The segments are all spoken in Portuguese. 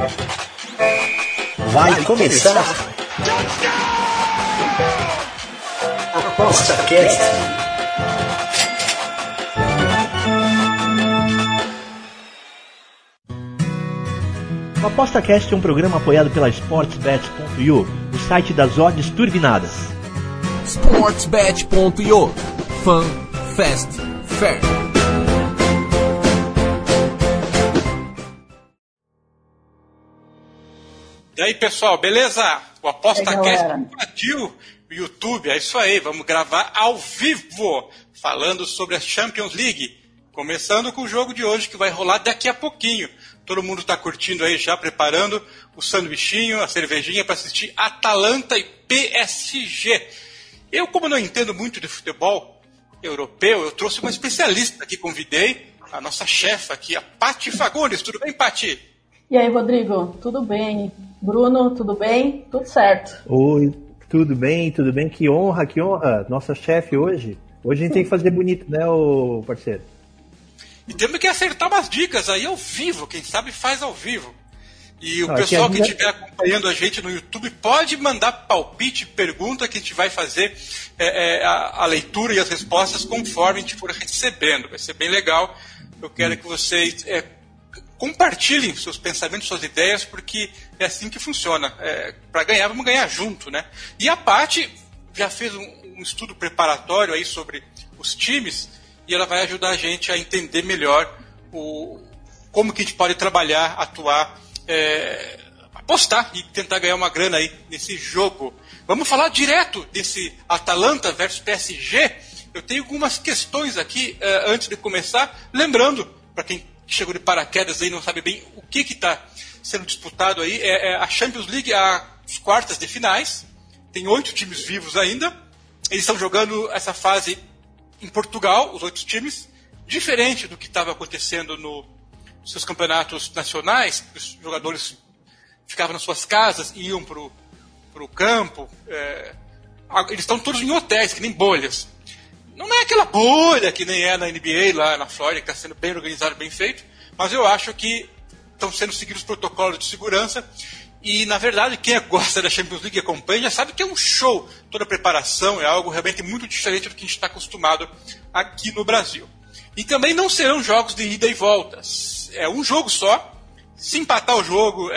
Vai começar Aposta Cast. O Aposta Cast é um programa apoiado pela SportsBet.io, o site das odds turbinadas. SportsBet.io, Fun, Fast, Fair. E aí, pessoal, beleza? O Aposta Cast invadiu o YouTube, é isso aí, vamos gravar ao vivo, falando sobre a Champions League, começando com o jogo de hoje que vai rolar daqui a pouquinho. Todo mundo está curtindo aí já, preparando o sanduichinho, a cervejinha para assistir Atalanta e PSG. Eu, como não entendo muito de futebol europeu, eu trouxe uma especialista que convidei, a nossa chefe aqui, a Paty Fagundes. Tudo bem, Paty? E aí, Rodrigo? Tudo bem? Bruno, tudo bem? Tudo certo. Oi, tudo bem? Que honra, nossa chefe hoje. Hoje a gente tem que fazer bonito, né, ô parceiro? E temos que acertar umas dicas aí ao vivo, quem sabe faz ao vivo. E o pessoal que estiver acompanhando a gente no YouTube pode mandar palpite, pergunta, que a gente vai fazer a leitura e as respostas conforme a gente for recebendo. Vai ser bem legal. Eu quero que vocês compartilhem seus pensamentos, suas ideias, porque é assim que funciona. Para ganhar, vamos ganhar junto, né? E a Paty já fez um estudo preparatório aí sobre os times e ela vai ajudar a gente a entender melhor como que a gente pode trabalhar, atuar, apostar e tentar ganhar uma grana aí nesse jogo. Vamos falar direto desse Atalanta versus PSG. Eu tenho algumas questões aqui antes de começar, lembrando, para quem chegou de paraquedas aí e não sabe bem o que está sendo disputado aí, a Champions League, as quartas de finais, tem 8 times vivos ainda, eles estão jogando essa fase em Portugal, os 8 times, diferente do que estava acontecendo nos seus campeonatos nacionais, os jogadores ficavam nas suas casas, iam para o campo, eles estão todos em hotéis, que nem bolhas. Não é aquela bolha que nem é na NBA lá na Flórida, que está sendo bem organizado, bem feito, mas eu acho que estão sendo seguidos os protocolos de segurança e, na verdade, quem gosta da Champions League e acompanha já sabe que é um show. Toda a preparação é algo realmente muito diferente do que a gente está acostumado aqui no Brasil. E também não serão jogos de ida e volta. É um jogo só. Se empatar o jogo,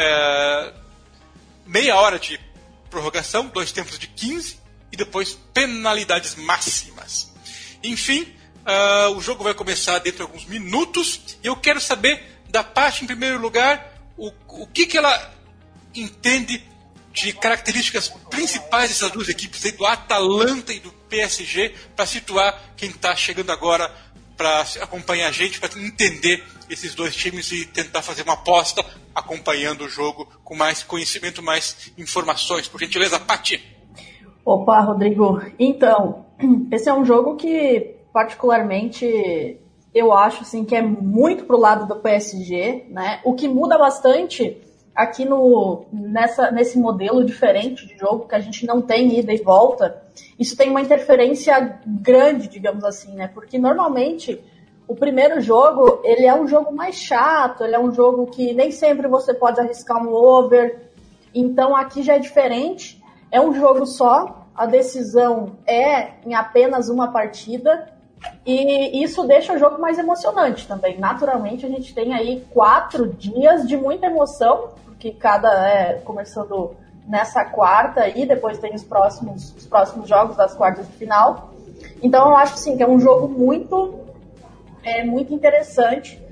meia hora de prorrogação, 2 tempos de 15 e depois penalidades máximas. Enfim, o jogo vai começar dentro de alguns minutos e eu quero saber da Paty, em primeiro lugar, o que ela entende de características principais dessas duas equipes, aí, do Atalanta e do PSG, para situar quem está chegando agora para acompanhar a gente, para entender esses dois times e tentar fazer uma aposta acompanhando o jogo com mais conhecimento, mais informações. Por gentileza, Paty. Opa, Rodrigo. Então, esse é um jogo que, particularmente, eu acho assim, que é muito pro lado do PSG, né? O que muda bastante aqui nesse modelo diferente de jogo, que a gente não tem ida e volta, isso tem uma interferência grande, digamos assim, né? Porque normalmente o primeiro jogo, ele é um jogo mais chato, ele é um jogo que nem sempre você pode arriscar um over, então aqui já é diferente. É um jogo só, a decisão é em apenas uma partida e isso deixa o jogo mais emocionante também. Naturalmente, a gente tem aí 4 dias de muita emoção, porque começando nessa quarta e depois tem os próximos jogos das quartas de final. Então, eu acho sim, que é um jogo muito interessante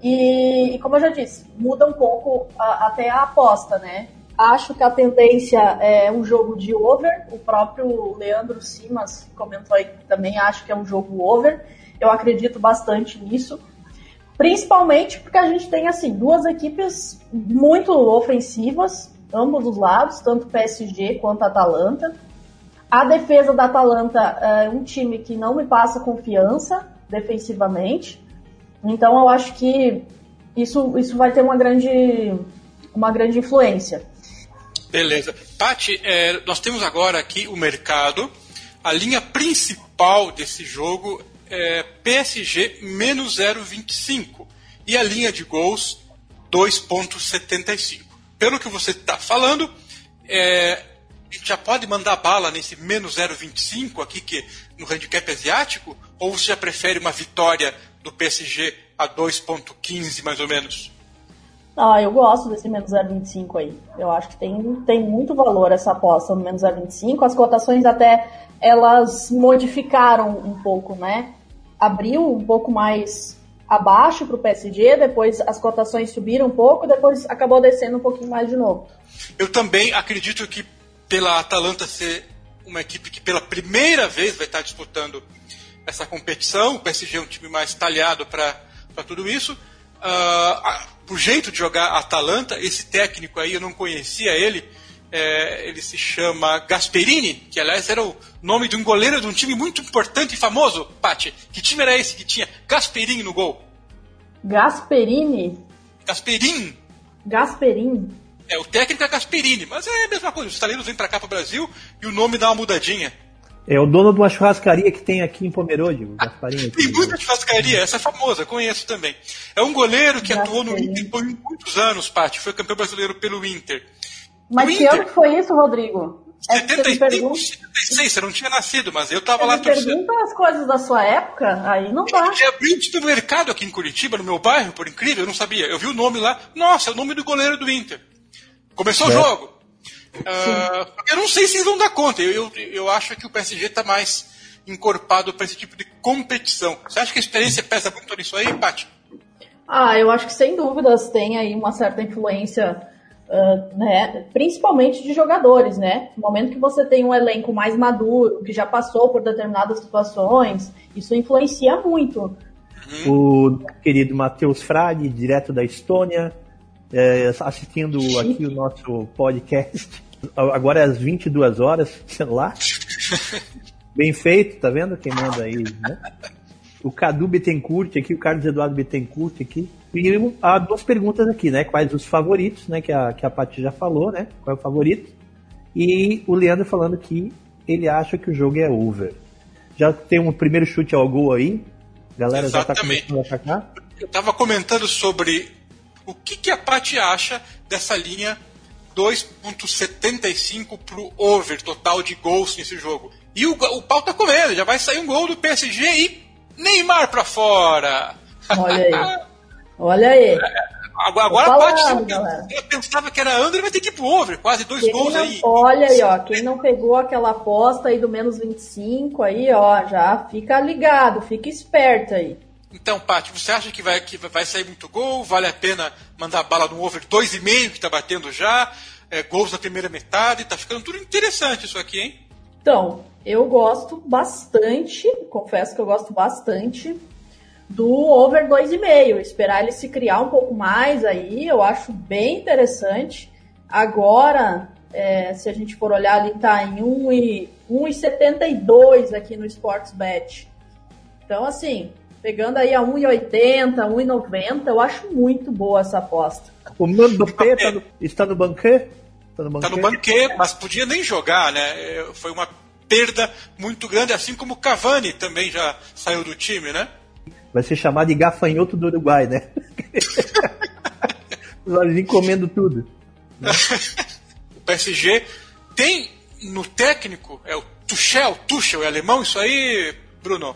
e, como eu já disse, muda um pouco até a aposta, né? Acho que a tendência é um jogo de over. O próprio Leandro Simas comentou aí que também acho que é um jogo over. Eu acredito bastante nisso. Principalmente porque a gente tem assim, duas equipes muito ofensivas, ambos os lados, tanto PSG quanto Atalanta. A defesa da Atalanta é um time que não me passa confiança defensivamente. Então eu acho que isso vai ter uma grande influência. Beleza. Paty, nós temos agora aqui o mercado. A linha principal desse jogo é PSG menos 0,25. E a linha de gols 2,75. pelo que você está falando, a gente já pode mandar bala nesse menos 0,25 aqui, que no handicap asiático, ou você já prefere uma vitória do PSG a 2,15 mais ou menos? Eu gosto desse menos 0,25 aí. Eu acho que tem muito valor essa aposta no menos 0,25. As cotações até, elas modificaram um pouco, né? Abriu um pouco mais abaixo para o PSG, depois as cotações subiram um pouco, depois acabou descendo um pouquinho mais de novo. Eu também acredito que pela Atalanta ser uma equipe que pela primeira vez vai estar disputando essa competição, o PSG é um time mais talhado para tudo isso. O jeito de jogar a Atalanta, esse técnico aí, eu não conhecia ele, ele se chama Gasperini, que aliás era o nome de um goleiro de um time muito importante e famoso, Paty. Que time era esse que tinha Gasperini no gol? Gasperini? Gasperini. O técnico é Gasperini, mas é a mesma coisa, os italianos vêm pra cá pro Brasil e o nome dá uma mudadinha. É o dono de uma churrascaria que tem aqui em Pomerode, o Gasparini. Tem muita churrascaria, essa é famosa, conheço também. É um goleiro que atuou no Inter por muitos anos, Paty, foi campeão brasileiro pelo Inter. Mas que ano que foi isso, Rodrigo? 76, você não tinha nascido, mas eu tava lá torcendo. Pergunta as coisas da sua época, aí não dá. Ele abriu um supermercado aqui em Curitiba, no meu bairro, por incrível, eu não sabia. Eu vi o nome lá, nossa, é o nome do goleiro do Inter. Começou o jogo. Eu não sei se eles vão dar conta. Eu acho que o PSG está mais encorpado para esse tipo de competição. Você acha que a experiência pesa muito nisso aí, Paty? Eu acho que sem dúvidas tem aí uma certa influência, né, principalmente de jogadores, né? No momento que você tem um elenco mais maduro, que já passou por determinadas situações, isso influencia muito. O querido Matheus Frade, direto da Estônia, assistindo aqui o nosso podcast, agora é às 22 horas, celular. Bem feito, tá vendo? Quem manda aí, né? O Cadu Bittencourt aqui, o Carlos Eduardo Bittencourt aqui. E há duas perguntas aqui, né? Quais os favoritos, né? Que a Paty já falou, né? Qual é o favorito? E o Leandro falando que ele acha que o jogo é over. Já tem um primeiro chute ao gol aí. Galera, exatamente. Já tá começando a atacar. Eu tava comentando sobre o que a Paty acha dessa linha 2,75 pro over total de gols nesse jogo. E o pau tá comendo, já vai sair um gol do PSG e Neymar pra fora. Olha aí. Agora a Paty, eu pensava que era under, vai ter que ir pro over, quase 2 gols aí. Olha aí, ó, quem não pegou aquela aposta aí do menos 25 aí, ó, já fica ligado, fica esperto aí. Então, Paty, você acha que vai sair muito gol? Vale a pena mandar bala no over 2,5 que tá batendo já? Gols na primeira metade, tá ficando tudo interessante isso aqui, hein? Então, eu gosto bastante, confesso que eu gosto bastante do over 2,5. Esperar ele se criar um pouco mais aí, eu acho bem interessante. Agora, se a gente for olhar ali, tá em 1,72 aqui no Sportsbet. Então, assim, pegando aí a 1,80, 1,90, eu acho muito boa essa aposta. O nome do P está no banquê? Tá no banquê, mas podia nem jogar, né? Foi uma perda muito grande, assim como o Cavani também já saiu do time, né? Vai ser chamado de gafanhoto do Uruguai, né? Eles encomendam tudo. O PSG tem no técnico, é o Tuchel, é alemão isso aí, Bruno?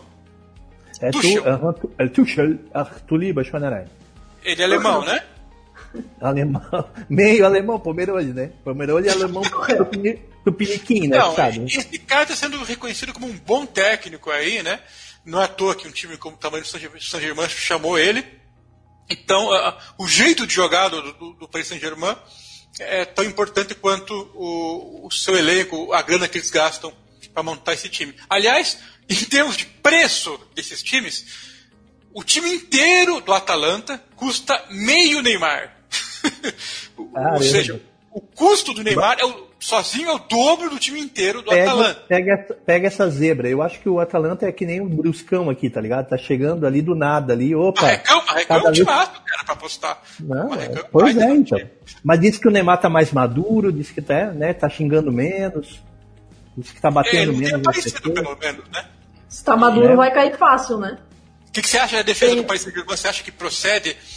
Tuchel, Artuli Schwanerein. Ele é alemão, né? Alemão, meio alemão, Pomerode, né? Pomerode é alemão tupiniquim, né? Não, sabe? Esse cara está sendo reconhecido como um bom técnico aí, né? Não é à toa que um time como o tamanho do Saint-Germain chamou ele. Então, o jeito de jogar do Paris Saint-Germain é tão importante quanto o seu elenco, a grana que eles gastam para montar esse time. Aliás, em termos de preço desses times, o time inteiro do Atalanta custa meio Neymar. Ou seja, o custo do Neymar sozinho é o dobro do time inteiro do Atalanta. Pega essa zebra. Eu acho que o Atalanta é que nem um bruscão aqui, tá ligado? Tá chegando ali do nada ali. Opa! Marrecão é um timaço, cara, pra apostar. Não, pois é, então. Mas disse que o Neymar tá mais maduro, disse que tá xingando menos, disse que tá batendo menos. É parecido, pelo menos, né? Se tá maduro, vai cair fácil, né? O que você acha da defesa do Paris Saint-Germain? Você acha que procede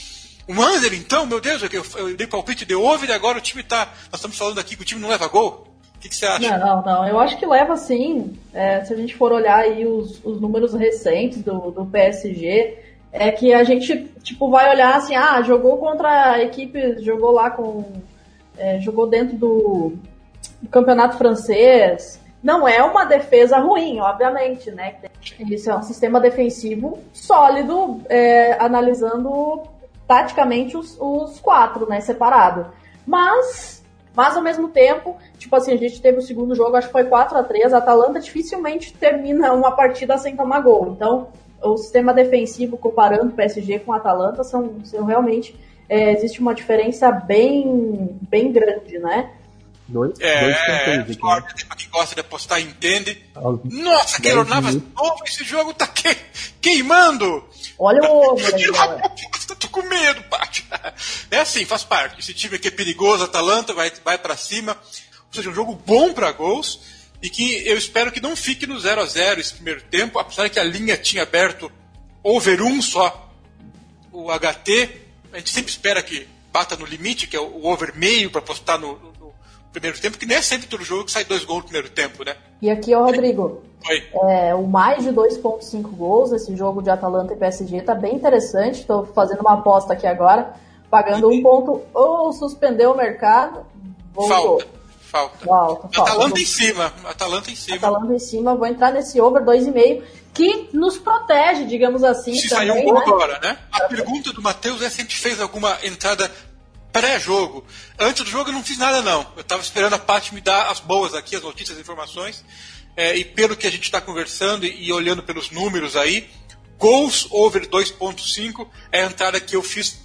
O under, então, meu Deus, eu dei palpite, deu over e agora o time tá... Nós estamos falando aqui que o time não leva gol? O que você acha? Não. Eu acho que leva sim. Se a gente for olhar aí os números recentes do PSG, é que a gente vai olhar assim, jogou contra a equipe, jogou lá jogou dentro do campeonato francês. Não é uma defesa ruim, obviamente, né? Isso é um sistema defensivo sólido, analisando taticamente os 4, né, separado. Mas ao mesmo tempo, a gente teve o segundo jogo, acho que foi 4-3, a Atalanta dificilmente termina uma partida sem tomar gol. Então, o sistema defensivo, comparando o PSG com a Atalanta, são realmente, existe uma diferença bem grande, né? Dois aqui. Pra quem gosta de apostar, entende. Nossa, Keylor Navas novo, esse jogo tá queimando. Olha o over aí, galera. Tô com medo, Paty. É assim, faz parte. Esse time aqui é perigoso, a Atalanta vai pra cima. Ou seja, um jogo bom pra gols e que eu espero que não fique no 0-0 esse primeiro tempo, apesar que a linha tinha aberto over 1 só. O HT, a gente sempre espera que bata no limite, que é o over meio pra apostar no primeiro tempo, que nem é sempre todo jogo que sai 2 gols no primeiro tempo, né? E aqui, Rodrigo, Oi. O mais de 2,5 gols nesse jogo de Atalanta e PSG tá bem interessante. Estou fazendo uma aposta aqui agora, pagando 1 ponto, ou suspendeu o mercado, voltou. Falta. Atalanta em cima. Atalanta em cima, vou entrar nesse over 2,5, que nos protege, digamos assim. Se também, sair um gol né? agora, né? A pergunta do Matheus é se a gente fez alguma entrada pré-jogo. Antes do jogo eu não fiz nada, não. Eu estava esperando a Paty me dar as boas aqui, as notícias, as informações. E pelo que a gente está conversando e olhando pelos números aí, gols over 2.5 é a entrada que eu fiz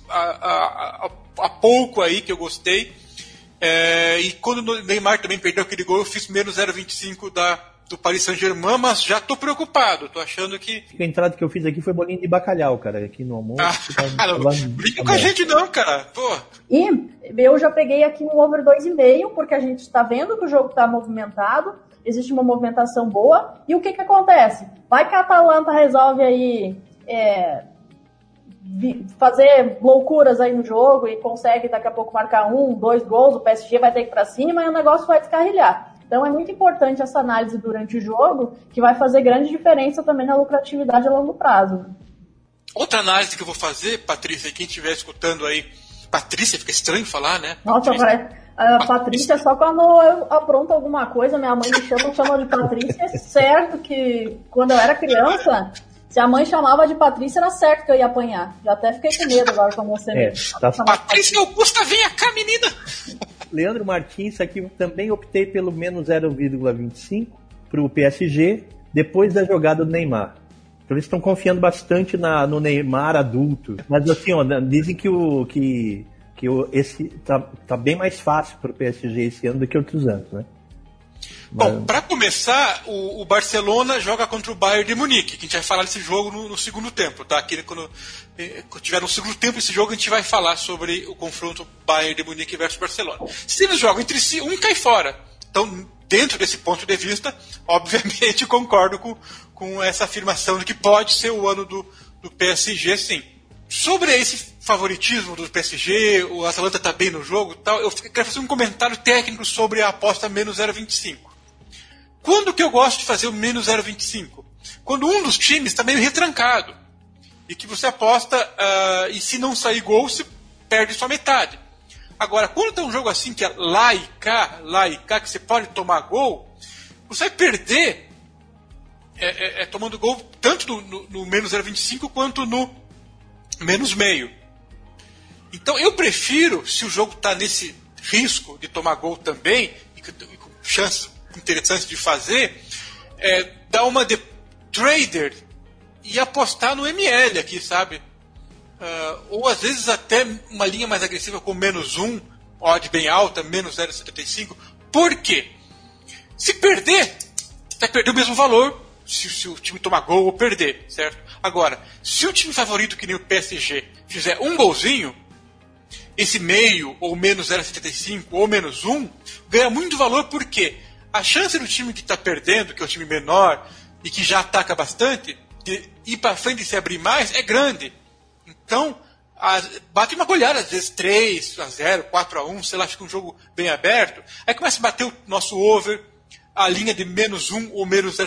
há pouco aí, que eu gostei. E quando o Neymar também perdeu aquele gol, eu fiz menos 0.25 do Paris Saint-Germain, mas já tô preocupado, tô achando que... A entrada que eu fiz aqui foi bolinho de bacalhau, cara, aqui no almoço. Não brinca com a gente não, cara, pô. E eu já peguei aqui um over 2,5, porque a gente está vendo que o jogo está movimentado, existe uma movimentação boa, e o que acontece? Vai que a Atalanta resolve aí fazer loucuras aí no jogo e consegue daqui a pouco marcar 1, 2 gols, o PSG vai ter que ir pra cima e o negócio vai descarrilhar. Então é muito importante essa análise durante o jogo, que vai fazer grande diferença também na lucratividade a longo prazo. Outra análise que eu vou fazer, Patrícia, quem estiver escutando aí, Patrícia, fica estranho falar, né? Nossa, Patrícia, só quando eu apronto alguma coisa, minha mãe me chama de Patrícia, é certo que quando eu era criança, se a mãe chamava de Patrícia, era certo que eu ia apanhar. Já até fiquei com medo agora com você. Patrícia Augusta, vem cá, menina! Leandro Martins, aqui também optei pelo menos 0,25 para o PSG, depois da jogada do Neymar. Então eles estão confiando bastante no Neymar adulto. Mas assim, dizem que esse tá bem mais fácil para o PSG esse ano do que outros anos, né? Bom, para começar, o Barcelona joga contra o Bayern de Munique, que a gente vai falar desse jogo no segundo tempo, tá? Quando tiver no segundo tempo esse jogo, a gente vai falar sobre o confronto Bayern de Munique versus Barcelona. Se eles jogam entre si, um cai fora. Então, dentro desse ponto de vista, obviamente concordo com essa afirmação de que pode ser o ano do PSG, sim. Sobre esse favoritismo do PSG, o Atalanta tá bem no jogo e tal, eu quero fazer um comentário técnico sobre a aposta menos 0,25. Quando que eu gosto de fazer o menos 0,25? Quando um dos times está meio retrancado. E que você aposta, e se não sair gol, você perde sua metade. Agora, quando tem um jogo assim que é lá e cá, que você pode tomar gol, você vai perder tomando gol tanto no menos 0,25 quanto no menos meio. Então eu prefiro, se o jogo está nesse risco de tomar gol também, e com chances interessantes de fazer, dar uma de trader e apostar no ML aqui, sabe? Ou às vezes até uma linha mais agressiva com menos 1, odd bem alta, menos 0,75. Por quê? Se perder, vai perder o mesmo valor se o time tomar gol ou perder, certo? Agora, se o time favorito que nem o PSG fizer um golzinho, esse meio, ou menos 0,75, ou menos 1, ganha muito valor, porque a chance do time que está perdendo, que é o time menor, e que já ataca bastante, de ir para frente e se abrir mais, é grande. Então, bate uma goleada, às vezes 3-0, 4-1, sei lá, fica um jogo bem aberto. Aí começa a bater o nosso over, a linha de -1 ou menos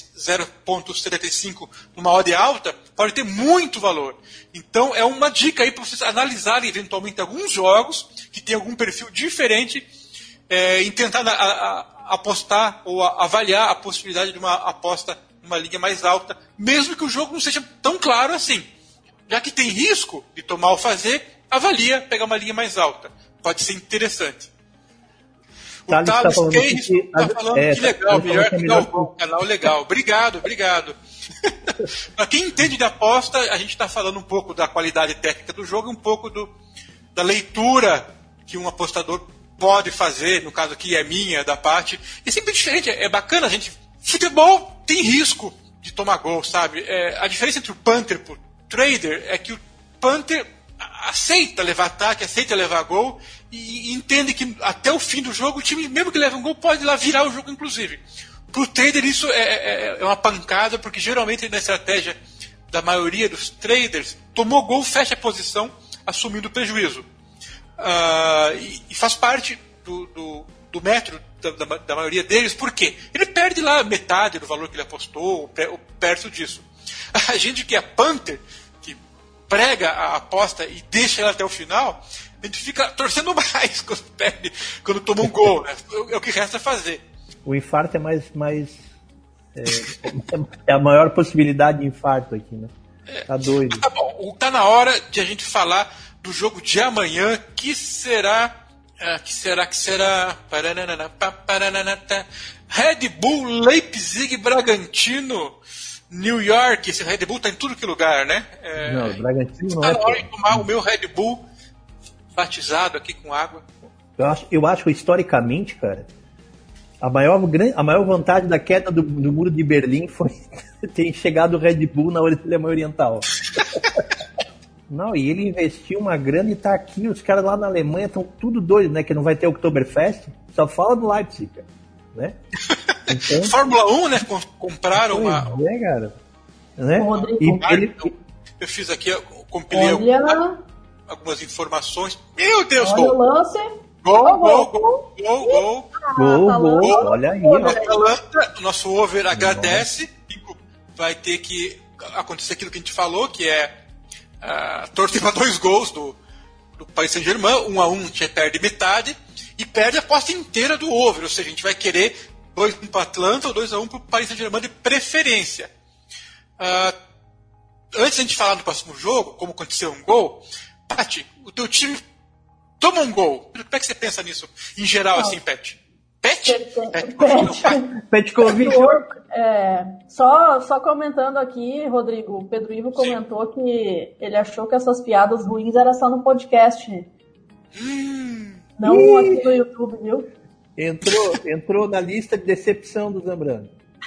0,75 numa odd alta, pode ter muito valor. Então é uma dica aí para vocês analisarem eventualmente alguns jogos que tem algum perfil diferente e tentar apostar ou avaliar a possibilidade de uma aposta numa linha mais alta, mesmo que o jogo não seja tão claro assim. Já que tem risco de tomar ou fazer, avalia pegar uma linha mais alta. Pode ser interessante. O Thales Keires está falando que legal, melhor canal legal. Obrigado. Para quem entende de aposta, a gente está falando um pouco da qualidade técnica do jogo, um pouco da leitura que um apostador pode fazer, no caso aqui é minha, da parte. É sempre diferente, é bacana a gente. Futebol tem risco de tomar gol, sabe? A diferença entre o punter e o trader é que o punter aceita levar ataque, aceita levar gol e entende que até o fim do jogo o time, mesmo que leve um gol, pode ir lá virar o jogo inclusive. Para o trader isso é uma pancada, porque geralmente na estratégia da maioria dos traders, tomou gol, fecha a posição, assumindo o prejuízo. E faz parte do método da maioria deles, por quê? Ele perde lá metade do valor que ele apostou, ou perto disso. A gente que é punter, que prega a aposta e deixa ela até o final, a gente fica torcendo mais quando toma um gol, né? É o que resta fazer. O infarto é é a maior possibilidade de infarto aqui, né? Tá doido. Tá bom, tá na hora de a gente falar do jogo de amanhã, que será Red Bull, Leipzig, Bragantino, New York. Esse Red Bull tá em tudo que lugar, né? Não, o Bragantino não tá na hora de tomar o meu Red Bull batizado aqui com água. Eu acho historicamente, cara, a maior vantagem da queda do muro de Berlim foi ter chegado o Red Bull na Alemanha Oriental. Não, e ele investiu uma grana e tá aqui, os caras lá na Alemanha estão tudo doidos, né? Que não vai ter Oktoberfest, só fala do Leipzig, cara, né? Então, Fórmula 1, né? Compraram cara. Né? Eu fiz aqui, eu compilei algumas informações. Meu Deus, olha gol! O lance. Gol! Olha aí. O Atalanta, o nosso over agradece. Vai ter que acontecer aquilo que a gente falou, que é torcer para 2 gols do Paris Saint-Germain, 1-1, já perde metade e perde a aposta inteira do over, ou seja, a gente vai querer 2-1 para o Atlanta ou 2-1 para o Paris Saint-Germain de preferência. Antes de a gente falar do próximo jogo, como aconteceu um gol, Pati, o teu time toma um gol. Como é que você pensa nisso em geral, assim, Pet? Petkovic. Só comentando aqui, Rodrigo, o Pedro Ivo comentou que ele achou que essas piadas ruins eram só no podcast. Não aqui no YouTube, viu? Entrou na lista de decepção do Zambrano.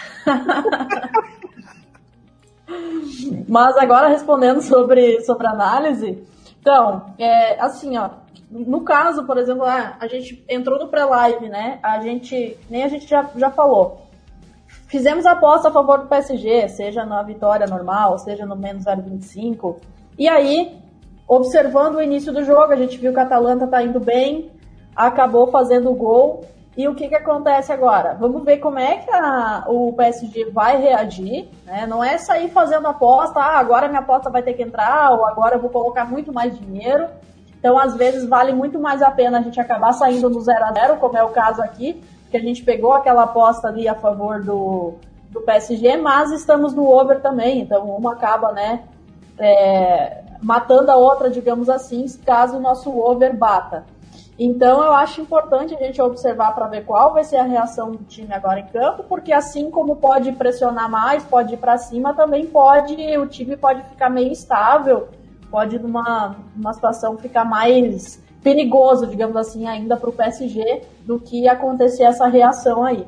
Mas agora respondendo sobre a análise, então, assim, ó, no caso, por exemplo, a gente entrou no pré-live, né? A gente já falou. Fizemos a aposta a favor do PSG, seja na vitória normal, seja no menos 0,25. E aí, observando o início do jogo, a gente viu que a Atalanta tá indo bem, acabou fazendo o gol. E o que acontece agora? Vamos ver como é que o PSG vai reagir, né? Não é sair fazendo aposta, agora minha aposta vai ter que entrar, ou agora eu vou colocar muito mais dinheiro. Então, às vezes, vale muito mais a pena a gente acabar saindo no 0-0, como é o caso aqui, que a gente pegou aquela aposta ali a favor do PSG, mas estamos no over também, então uma acaba, né, matando a outra, digamos assim, caso o nosso over bata. Então, eu acho importante a gente observar para ver qual vai ser a reação do time agora em campo, porque assim como pode pressionar mais, pode ir para cima, também o time pode ficar meio instável, pode numa situação ficar mais perigoso, digamos assim, ainda para o PSG, do que acontecer essa reação aí.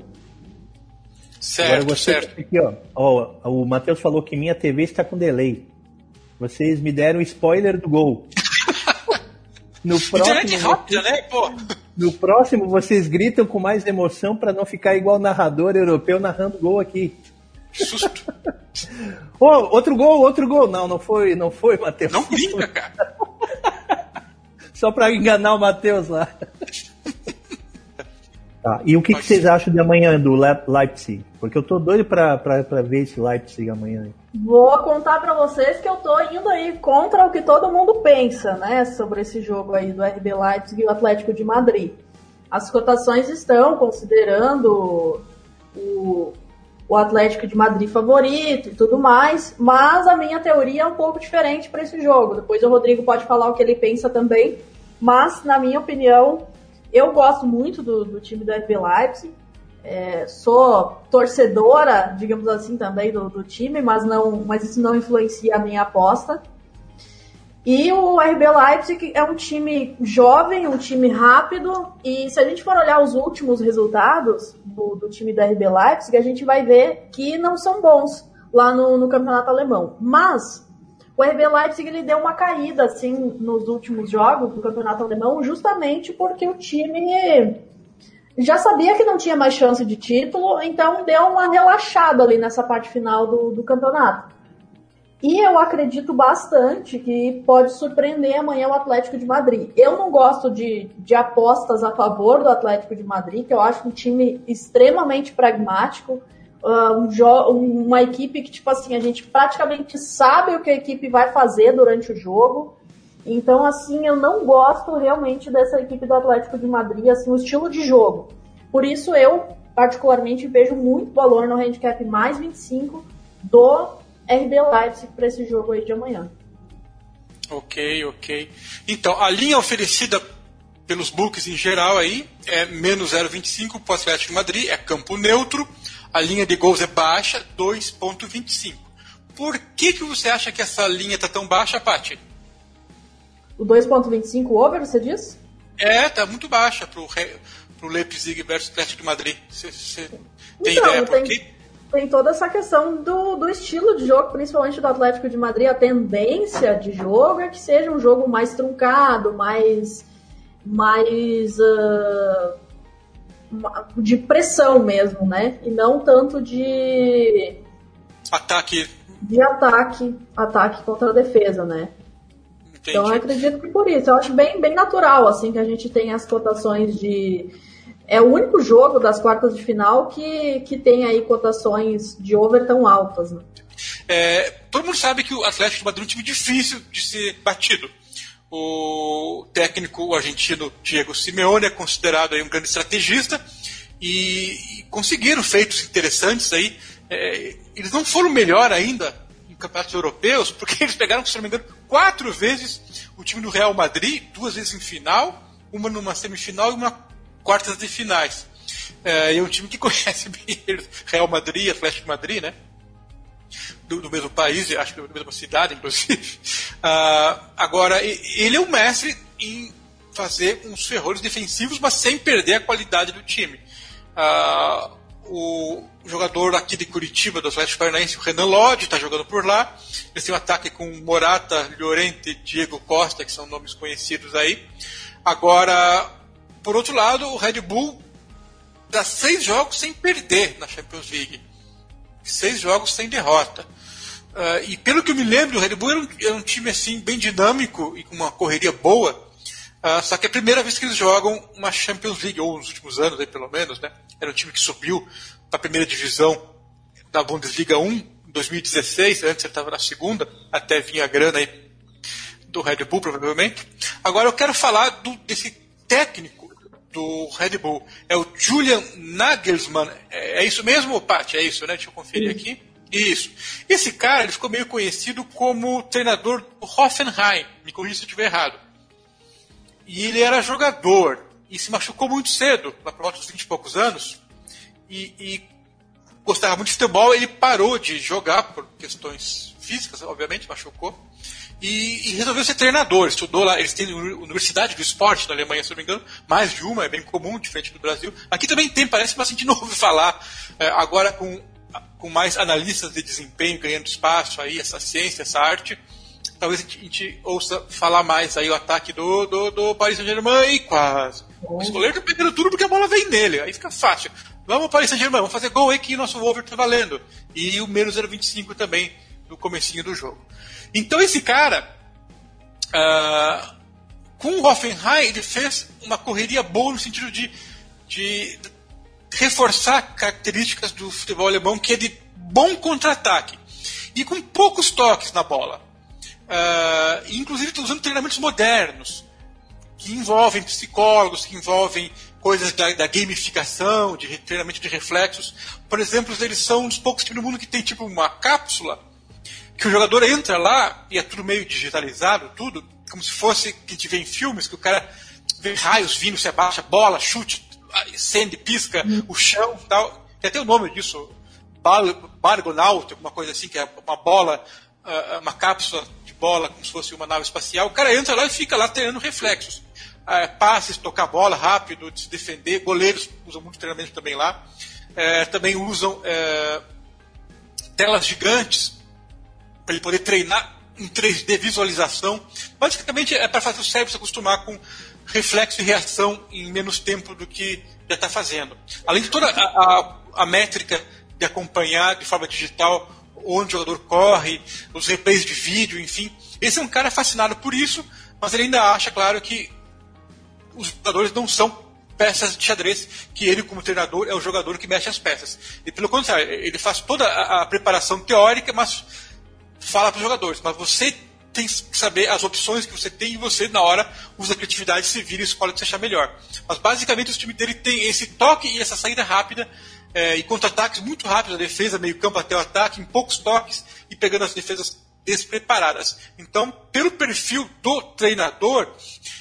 Certo. Aqui, ó, o Matheus falou que minha TV está com delay. Vocês me deram spoiler do gol. Internet rápida, né, pô? No próximo, vocês gritam com mais emoção para não ficar igual narrador europeu narrando gol aqui. Susto. Outro gol. Não foi, Matheus. Não brinca, cara. Só pra enganar o Matheus lá. Tá, e o que vocês acham de amanhã do Leipzig? Porque eu tô doido pra ver esse Leipzig amanhã. Vou contar pra vocês que eu tô indo aí contra o que todo mundo pensa, né, sobre esse jogo aí do RB Leipzig e o Atlético de Madrid. As cotações estão considerando o Atlético de Madrid favorito e tudo mais, mas a minha teoria é um pouco diferente para esse jogo. Depois o Rodrigo pode falar o que ele pensa também, mas na minha opinião, eu gosto muito do time do RB Leipzig, sou torcedora, digamos assim, também do time, mas isso não influencia a minha aposta. E o RB Leipzig é um time jovem, um time rápido, e se a gente for olhar os últimos resultados do time do RB Leipzig, a gente vai ver que não são bons lá no campeonato alemão. Mas o RB Leipzig ele deu uma caída assim, nos últimos jogos do campeonato alemão, justamente porque o time já sabia que não tinha mais chance de título, então deu uma relaxada ali nessa parte final do campeonato. E eu acredito bastante que pode surpreender amanhã o Atlético de Madrid. Eu não gosto de apostas a favor do Atlético de Madrid, que eu acho um time extremamente pragmático, uma equipe que, tipo assim, a gente praticamente sabe o que a equipe vai fazer durante o jogo. Então, assim, eu não gosto realmente dessa equipe do Atlético de Madrid, assim, o estilo de jogo. Por isso, eu, particularmente, vejo muito valor no handicap mais 25 do RB Leipzig para esse jogo aí de amanhã. Ok. Então, a linha oferecida pelos books em geral aí é menos 0,25 para o Atlético de Madrid, é campo neutro. A linha de gols é baixa, 2,25. Por que você acha que essa linha está tão baixa, Paty? O 2,25 over, você diz? Tá muito baixa para o Leipzig versus Atlético de Madrid. Você tem ideia por quê? Tem toda essa questão do estilo de jogo, principalmente do Atlético de Madrid. A tendência de jogo é que seja um jogo mais truncado, mais de pressão mesmo, né? E não tanto de ataque contra a defesa, né? Entendi. Então eu acredito que por isso. Eu acho bem natural assim, que a gente tem as cotações de... É o único jogo das quartas de final que tem aí cotações de over tão altas, né? Todo mundo sabe que o Atlético de Madrid é um time difícil de ser batido. O técnico argentino Diego Simeone é considerado aí um grande estrategista e conseguiram feitos interessantes aí. Eles não foram melhor ainda em campeonatos europeus, porque eles pegaram, se não me engano, 4 vezes o time do Real Madrid, 2 vezes em final, uma numa semifinal e uma quartas de finais. É um time que conhece bem Real Madrid e Atlético de Madrid, né? Do mesmo país, acho que da mesma cidade, inclusive. Agora, ele é um mestre em fazer uns ferrolhos defensivos, mas sem perder a qualidade do time. O jogador aqui de Curitiba, do Atlético Paranaense, o Renan Lodge, está jogando por lá. Eles têm um ataque com Morata, Llorente, Diego Costa, que são nomes conhecidos aí. Agora, por outro lado, o Red Bull dá 6 jogos sem perder na Champions League. 6 jogos sem derrota. E pelo que eu me lembro, o Red Bull era um time assim, bem dinâmico e com uma correria boa. Só que é a primeira vez que eles jogam uma Champions League, ou nos últimos anos, aí, pelo menos, né? Era um time que subiu para a primeira divisão da Bundesliga 1 em 2016, antes ele estava na segunda, até vir a grana aí do Red Bull, provavelmente. Agora eu quero falar desse técnico do Red Bull. É o Julian Nagelsmann. É isso mesmo, Paty? É isso, né? Deixa eu conferir aqui. Isso. Esse cara ele ficou meio conhecido como treinador do Hoffenheim. Me corrija se eu estiver errado. E ele era jogador e se machucou muito cedo, lá por volta dos 20 e poucos anos. E gostava muito de futebol. Ele parou de jogar por questões físicas, obviamente, machucou. E resolveu ser treinador. Estudou lá, eles têm Universidade do Esporte na Alemanha, se não me engano, mais de uma, é bem comum, diferente do Brasil. Aqui também tem, parece, mas a gente não ouve falar. Agora com mais analistas de desempenho ganhando espaço aí, essa ciência, essa arte, talvez a gente ouça falar mais aí o ataque do Paris Saint-Germain e quase. Os goleiros estão pegando tudo porque a bola vem nele, aí fica fácil. Vamos Paris Saint-Germain, vamos fazer gol aí que o nosso over está valendo. E o menos 0,25 também no comecinho do jogo. Então esse cara Com o Hoffenheim, ele fez uma correria boa no sentido de reforçar características do futebol alemão, que é de bom contra-ataque e com poucos toques na bola. Inclusive usando treinamentos modernos, que envolvem psicólogos, que envolvem coisas da gamificação, de treinamento de reflexos. Por exemplo, eles são um dos poucos times do mundo que tem tipo uma cápsula, que o jogador entra lá e é tudo meio digitalizado, tudo, como se fosse que a gente vê em filmes, que o cara vê raios vindo, se abaixa, bola, chute, acende, pisca, o chão e tal. Tem até o nome disso, Bargonaut, alguma coisa assim, que é uma bola, uma cápsula de bola, como se fosse uma nave espacial. O cara entra lá e fica lá treinando reflexos. Passes, tocar bola rápido, de se defender. Goleiros usam muito treinamento também lá. Também usam telas gigantes para ele poder treinar em 3D, visualização. Basicamente é para fazer o cérebro se acostumar com reflexo e reação em menos tempo do que já está fazendo. Além de toda a métrica de acompanhar de forma digital onde o jogador corre, os replays de vídeo, enfim. Esse é um cara fascinado por isso, mas ele ainda acha, claro, que os jogadores não são peças de xadrez, que ele, como treinador, é o jogador que mexe as peças. E pelo contrário, ele faz toda a preparação teórica, mas fala para os jogadores. Mas você tem que saber as opções que você tem e você, na hora, usa a criatividade, se vira e escolhe o que você achar melhor. Mas, basicamente, o time dele tem esse toque e essa saída rápida e contra-ataques muito rápidos, a defesa, meio campo até o ataque, em poucos toques e pegando as defesas despreparadas. Então, pelo perfil do treinador,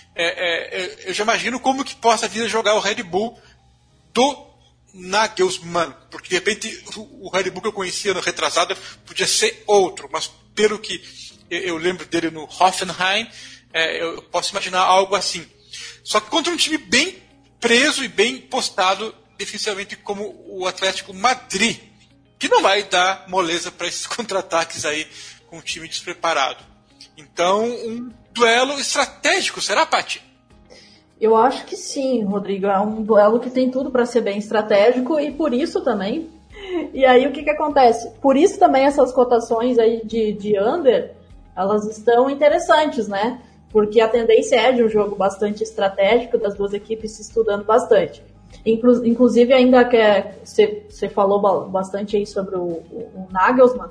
eu já imagino como que possa vir a jogar o Red Bull do Nagelsmann, porque de repente o Red Bull que eu conhecia no retrasado podia ser outro, mas pelo que eu lembro dele no Hoffenheim, eu posso imaginar algo assim. Só que contra um time bem preso e bem postado defensivamente como o Atlético Madrid, que não vai dar moleza para esses contra-ataques aí com um time despreparado. Então, um duelo estratégico, será, Paty? Eu acho que sim, Rodrigo. É um duelo que tem tudo para ser bem estratégico e por isso também. E aí o que acontece? Por isso também essas cotações aí de under, elas estão interessantes, né? Porque a tendência é de um jogo bastante estratégico, das duas equipes se estudando bastante. Inclusive, ainda que você falou bastante aí sobre o Nagelsmann,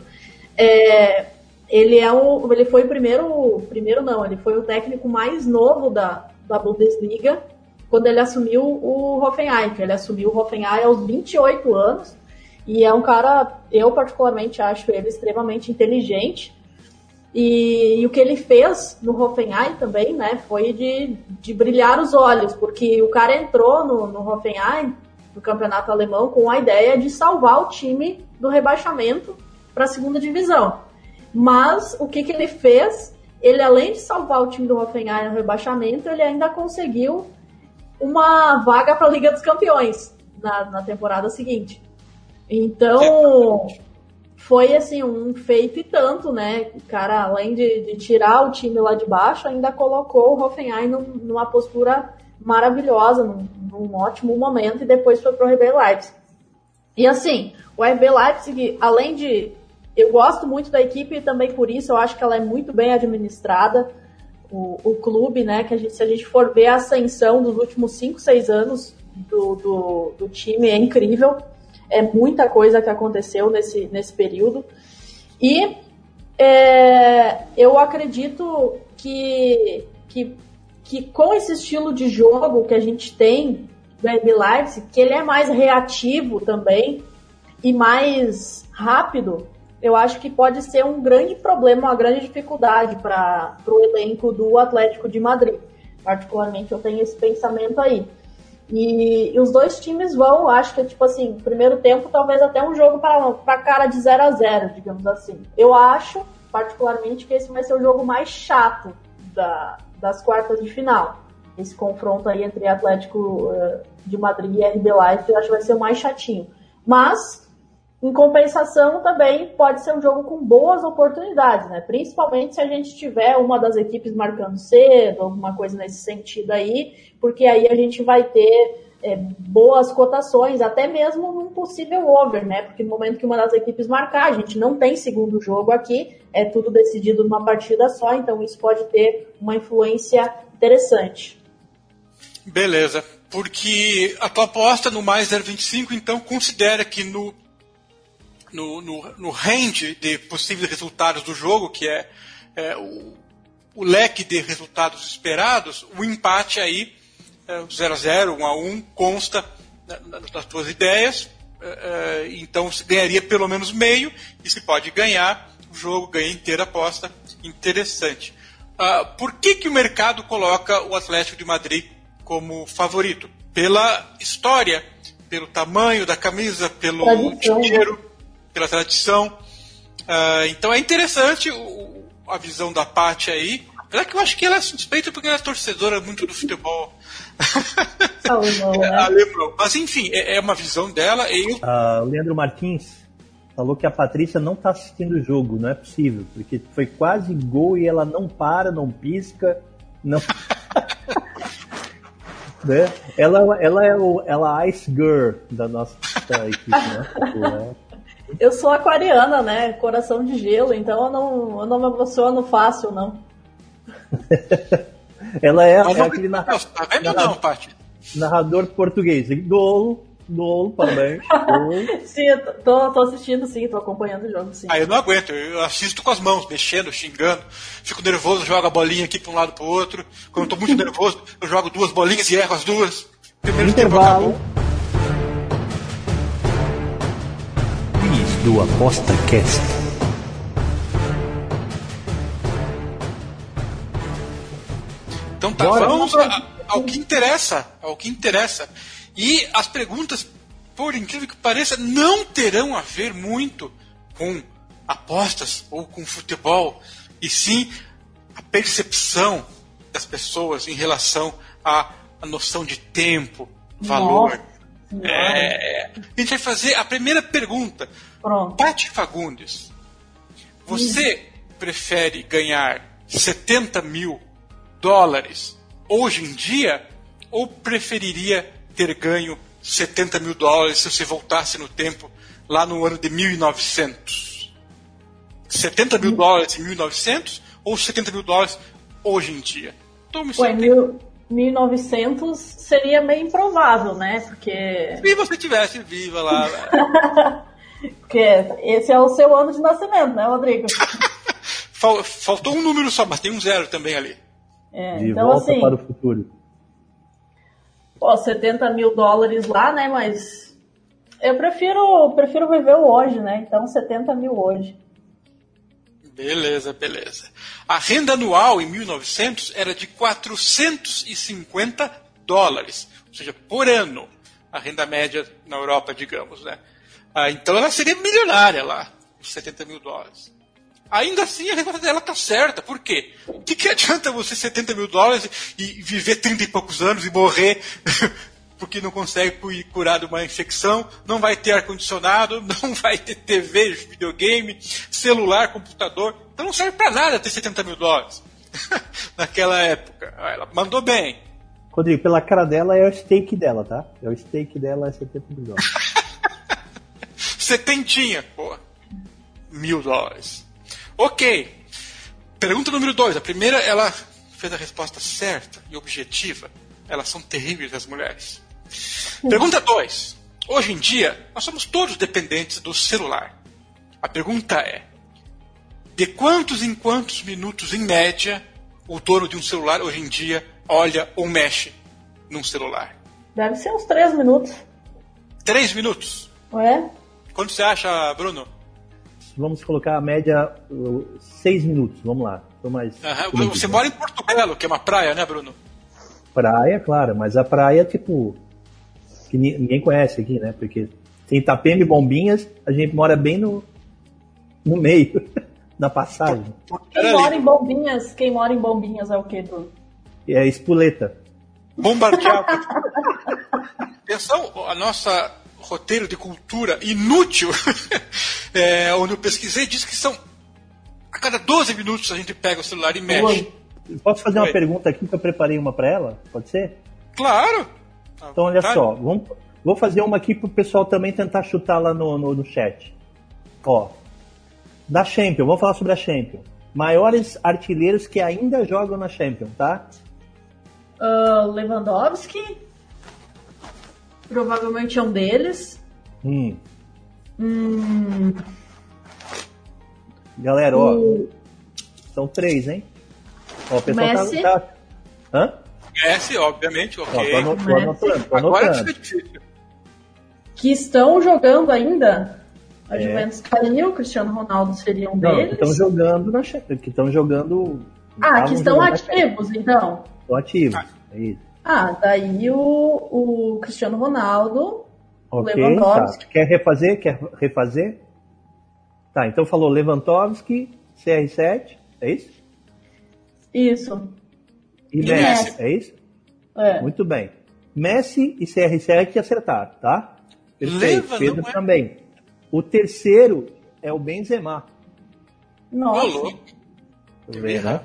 ele foi ele foi o técnico mais novo da Bundesliga quando ele assumiu o Hoffenheim, que ele assumiu o Hoffenheim aos 28 anos, e é um cara, eu particularmente acho ele extremamente inteligente, e o que ele fez no Hoffenheim também, né, foi de brilhar os olhos, porque o cara entrou no Hoffenheim, no campeonato alemão, com a ideia de salvar o time do rebaixamento para a segunda divisão. Mas o que ele fez? Ele, além de salvar o time do Hoffenheim no rebaixamento, ele ainda conseguiu uma vaga para a Liga dos Campeões na temporada seguinte. Então, foi assim, um feito e tanto, né? O cara, além de tirar o time lá de baixo, ainda colocou o Hoffenheim numa postura maravilhosa, num ótimo momento, e depois foi pro RB Leipzig. E assim, o RB Leipzig, além de... Eu gosto muito da equipe e também por isso eu acho que ela é muito bem administrada, o clube, né? Que se a gente for ver a ascensão dos últimos 5, 6 anos do time, é incrível. É muita coisa que aconteceu nesse período. E eu acredito que com esse estilo de jogo que a gente tem do RB Leipzig, que ele é mais reativo também e mais rápido, eu acho que pode ser um grande problema, uma grande dificuldade para o elenco do Atlético de Madrid. Particularmente eu tenho esse pensamento aí. E os dois times vão, acho que tipo assim, no primeiro tempo talvez até um jogo para cara de 0-0, digamos assim. Eu acho, particularmente, que esse vai ser o jogo mais chato das quartas de final. Esse confronto aí entre Atlético de Madrid e RB Leipzig, eu acho que vai ser o mais chatinho. Mas, em compensação, também pode ser um jogo com boas oportunidades, né? Principalmente se a gente tiver uma das equipes marcando cedo, alguma coisa nesse sentido aí, porque aí a gente vai ter boas cotações, até mesmo num possível over, né? Porque no momento que uma das equipes marcar, a gente não tem segundo jogo aqui, é tudo decidido numa partida só, então isso pode ter uma influência interessante. Beleza, porque a tua aposta no mais 0,25, então, considera que no range de possíveis resultados do jogo, que é o leque de resultados esperados, o empate aí, 0-0, 1-1, consta das tuas ideias, então se ganharia pelo menos meio, e se pode ganhar o jogo, ganha inteira aposta, interessante. Por que o mercado coloca o Atlético de Madrid como favorito? Pela história, pelo tamanho da camisa, pelo dinheiro, pela tradição. Então é interessante a visão da Paty aí. Apesar que eu acho que ela é suspeita porque ela é torcedora muito do futebol alemão. Mas enfim, é uma visão dela. O Leandro Martins falou que a Patrícia não está assistindo o jogo, não é possível, porque foi quase gol e ela não para, não pisca, não... né? Ela é a Ice Girl da nossa equipe, né? Eu sou aquariana, né? Coração de gelo, então eu não me emociono fácil, não. Ela é aquele narrador português. Dolo, parabéns. Sim, eu tô assistindo, sim, tô acompanhando o jogo, sim. Eu não aguento, eu assisto com as mãos, mexendo, xingando, fico nervoso, jogo a bolinha aqui pra um lado pro outro. Quando eu tô muito nervoso, eu jogo 2 bolinhas e erro as 2. Primeiro intervalo. Quiz do ApostaCast. Então tá, vamos ao que interessa. E as perguntas, por incrível que pareça, não terão a ver muito com apostas ou com futebol, e sim a percepção das pessoas em relação à noção de tempo, valor. A gente vai fazer a primeira pergunta. Pronto. Paty Fagundes, você prefere ganhar $70 mil hoje em dia, ou preferiria ter ganho $70 mil se você voltasse no tempo lá no ano de 1900? $70 mil em 1900 ou $70 mil hoje em dia? Tome seu tempo. 1900 seria meio improvável, né? Porque... Se você tivesse viva lá. Porque esse é o seu ano de nascimento, né, Rodrigo? Faltou um número só, mas tem um 0 também ali. De então, volta assim, para o futuro. $70 mil lá, né? Mas eu prefiro viver o hoje, né? Então, 70 mil hoje. Beleza. A renda anual em 1900 era de $450, ou seja, por ano. A renda média na Europa, digamos, né? Então ela seria milionária lá, $70 mil. Ainda assim, a resposta dela tá certa. Por quê? O que adianta você $70 mil e viver 30 e poucos anos e morrer porque não consegue curar de uma infecção, não vai ter ar-condicionado, não vai ter TV, videogame, celular, computador. Então não serve para nada ter $70 mil naquela época. Ela mandou bem. Rodrigo, pela cara dela é o stake dela, tá? O stake dela é $70 mil. Setentinha, pô. $1.000. Ok. Pergunta número 2. A primeira, ela fez a resposta certa e objetiva. Elas são terríveis, as mulheres. Pergunta 2. Hoje em dia, nós somos todos dependentes do celular. A pergunta é: de quantos em quantos minutos, em média, o dono de um celular hoje em dia olha ou mexe num celular? Deve ser uns 3 minutos. 3 minutos? É? Quanto você acha, Bruno? Vamos colocar a média 6 minutos, vamos lá. Você mora em Porto Belo, que é uma praia, né, Bruno? Praia, claro, mas a praia, tipo, que ninguém conhece aqui, né? Porque tem Itapema e Bombinhas, a gente mora bem no meio, na passagem. Quem mora em Bombinhas é o quê, Bruno? É Espoleta. Bombardeado. Atenção, a nossa roteiro de cultura inútil, onde eu pesquisei, diz que são a cada 12 minutos a gente pega o celular e mexe. Posso fazer uma pergunta aqui que eu preparei uma para ela? Pode ser? Claro! Então olha só, vou fazer uma aqui pro pessoal também tentar chutar lá no chat. Ó, da Champions, vamos falar sobre a Champions. Maiores artilheiros que ainda jogam na Champions, tá? Lewandowski. Provavelmente é um deles. Galera, ó. São 3, hein? Ó, o pessoal Messi. tá. Hã? Messi, obviamente, ok. Ó, tô anotando. Agora fica difícil. Que estão jogando ainda. A Juventus caiu, o Cristiano Ronaldo seria um deles. Que estão jogando que estão jogando. Que estão ativos, então. Estão ativos. É isso. Daí o Cristiano Ronaldo, o Ok, Lewandowski. tá. Quer refazer? Tá, então falou Lewandowski, CR7, é isso? Isso. E Messi, é isso? É. Muito bem. Messi e CR7 acertaram, tá? Perfeito. Pedro também. O terceiro é o Benzema. Nossa. Vê, né?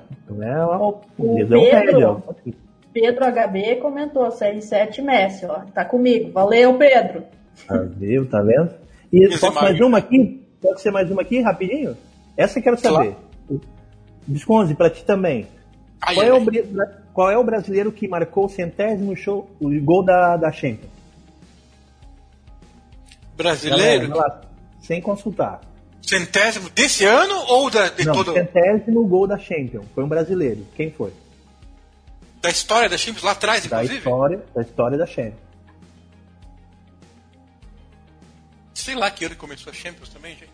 Pedro HB comentou, CR7 Messi, ó. Tá comigo. Valeu, Pedro. Viu, tá vendo? E posso mais uma aqui? Pode ser mais uma aqui, rapidinho? Essa eu quero saber. Visconde, pra ti também. Qual é o brasileiro que marcou o 100º o gol da Champions? Brasileiro? Galera, sem consultar. 100º desse ano ou de todo? 100º gol da Champions. Foi um brasileiro. Quem foi? Da história da Champions lá atrás, inclusive? Da história da Champions. Sei lá que ano começou a Champions também, gente.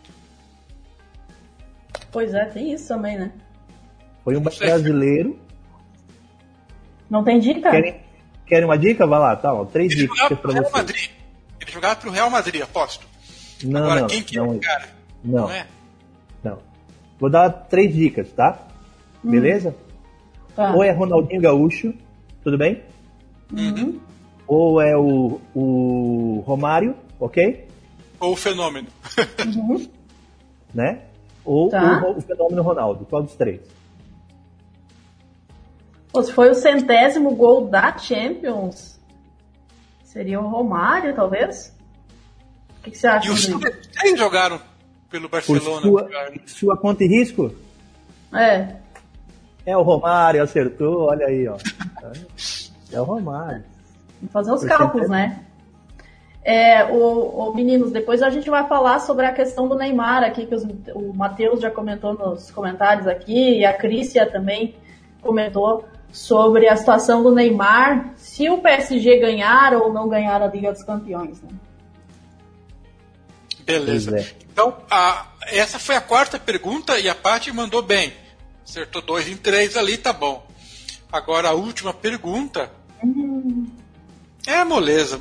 Pois é, tem isso também, né? Foi um brasileiro. Não tem dica? Querem uma dica? Vai lá, tá, ó, 3 Ele dicas pra Real você. Madrid. Ele jogava pro Real Madrid, aposto. Não, Agora, não, quem que não, é o cara? Não. É? Não. Vou dar 3 dicas, tá? Beleza? Tá. Ou é Ronaldinho Gaúcho, tudo bem? Uhum. Ou é o Romário, ok? Ou o Fenômeno. Uhum. Né? Ou Tá. o Fenômeno Ronaldo, qual dos 3? Pô, se foi o 100º gol da Champions, seria o Romário, talvez? O que você acha, E os Rodrigo? 3 jogaram pelo Por Barcelona. sua conta e risco? É o Romário, acertou, olha aí, ó. É o Romário. Vamos fazer os cálculos, né? Meninos, depois a gente vai falar sobre a questão do Neymar aqui, que o Matheus já comentou nos comentários aqui, e a Crícia também comentou sobre a situação do Neymar, se o PSG ganhar ou não ganhar a Liga dos Campeões, né? Beleza. Então, essa foi a 4ª pergunta e a Paty mandou bem. Acertou 2 em 3 ali, tá bom. Agora a última pergunta. É moleza.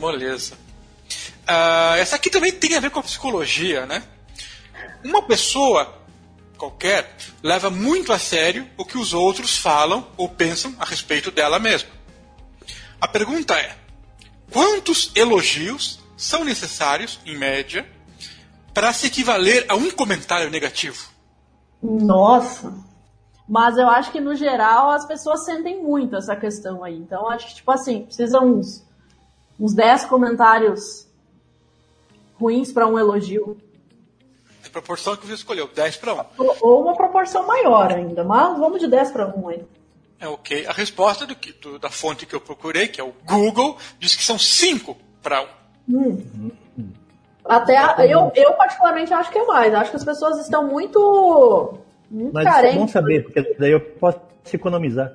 Essa aqui também tem a ver com a psicologia, né? Uma pessoa qualquer leva muito a sério o que os outros falam ou pensam a respeito dela mesma. A pergunta é: quantos elogios são necessários, em média, para se equivaler a um comentário negativo? Nossa! Mas eu acho que, no geral, as pessoas sentem muito essa questão aí. Então, acho que, tipo assim, precisa uns 10 comentários ruins para um elogio. A proporção que você escolheu, 10 para 1. Ou uma proporção maior ainda, mas vamos de 10 para 1 aí. É ok. A resposta da fonte que eu procurei, que é o Google, diz que são 5 para 1. Até eu particularmente acho que é mais. Acho que as pessoas estão muito Mas carentes. é bom saber, porque daí eu posso economizar.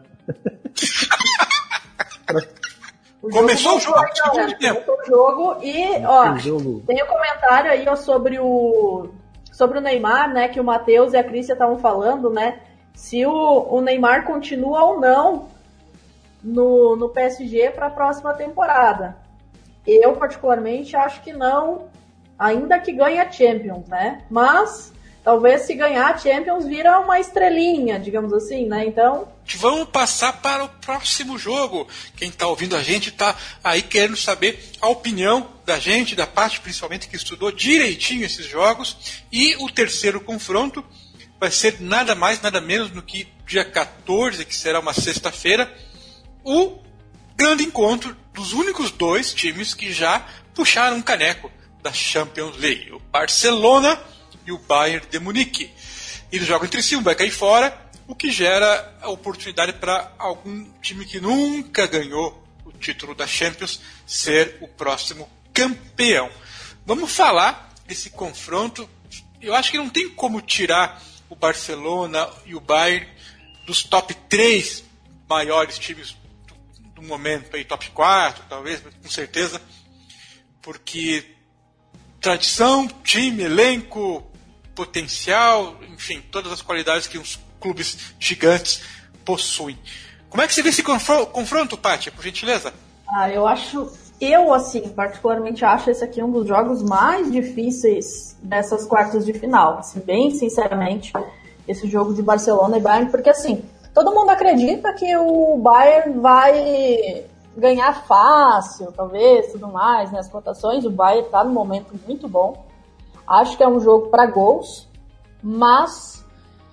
Começou o jogo. Começou o jogo e, ó, tem um comentário aí ó, sobre o Neymar, né, que o Matheus e a Crícia estavam falando, né, se o Neymar continua ou não no PSG para a próxima temporada. Eu, particularmente, acho que não, ainda que ganhe a Champions, né, mas talvez se ganhar a Champions vira uma estrelinha, digamos assim, né, então... Vamos passar para o próximo jogo. Quem está ouvindo a gente está aí querendo saber a opinião da gente, da parte principalmente que estudou direitinho esses jogos. E o terceiro confronto vai ser nada mais, nada menos do que dia 14, que será uma sexta-feira, o grande encontro dos únicos 2 times que já puxaram um caneco da Champions League, o Barcelona e o Bayern de Munique. Eles jogam entre si, um vai cair fora. o que gera a oportunidade para algum time que nunca ganhou o título da Champions ser o próximo campeão. Vamos falar desse confronto. Eu acho que não tem como tirar o Barcelona e o Bayern dos top 3 maiores times do momento, aí, top 4 talvez, com certeza, porque tradição, time, elenco, potencial, enfim, todas as qualidades que os clubes gigantes possuem. Como é que você vê esse confronto, Pátia, por gentileza? Eu, assim, particularmente acho esse aqui um dos jogos mais difíceis dessas quartas de final. Assim, bem sinceramente, esse jogo de Barcelona e Bayern, porque, assim, todo mundo acredita que o Bayern vai ganhar fácil, talvez, tudo mais, né? As cotações, o Bayern está num momento muito bom. Acho que é um jogo para gols, mas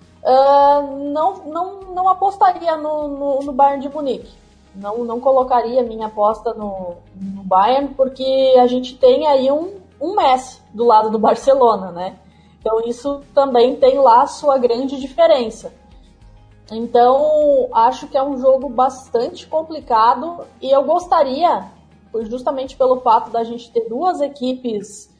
não apostaria no Bayern de Munique. Não colocaria minha aposta no Bayern, porque a gente tem aí um Messi do lado do Barcelona, né? Então isso também tem lá a sua grande diferença. Então acho que é um jogo bastante complicado e eu gostaria, justamente pelo fato da gente ter duas equipes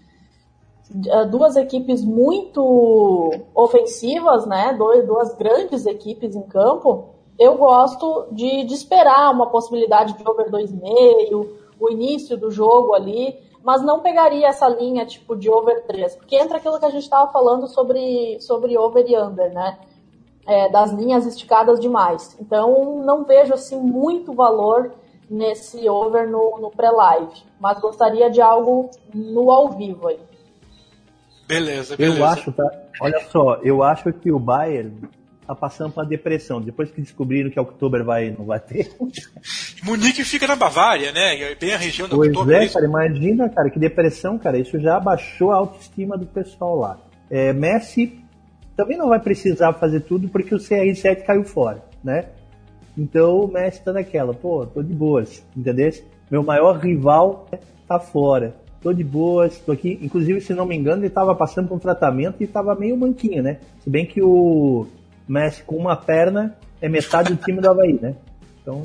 muito ofensivas, né? Duas grandes equipes em campo. Eu gosto de esperar uma possibilidade de over 2,5, o início do jogo ali, mas não pegaria essa linha tipo de over 3, porque entra aquilo que a gente estava falando sobre over e under, né? Das linhas esticadas demais. Então, não vejo assim muito valor nesse over no pré-live, mas gostaria de algo no ao vivo aí. Beleza. Eu acho, tá? Olha só, eu acho que o Bayern tá passando pra depressão. Depois que descobriram que Oktober não vai ter. Munique fica na Bavária, né? Bem a região da Oktober. Oktober. Pois é, cara, imagina, cara, que depressão, cara. Isso já abaixou a autoestima do pessoal lá. Messi também não vai precisar fazer tudo porque o CR7 caiu fora, né? Então o Messi tá naquela, tô de boas, entendeu? Meu maior rival tá fora. Tô de boas, tô aqui. Inclusive, se não me engano, ele tava passando por um tratamento e tava meio manquinho, né? Se bem que o Messi com uma perna é metade do time do Avaí, né? Então...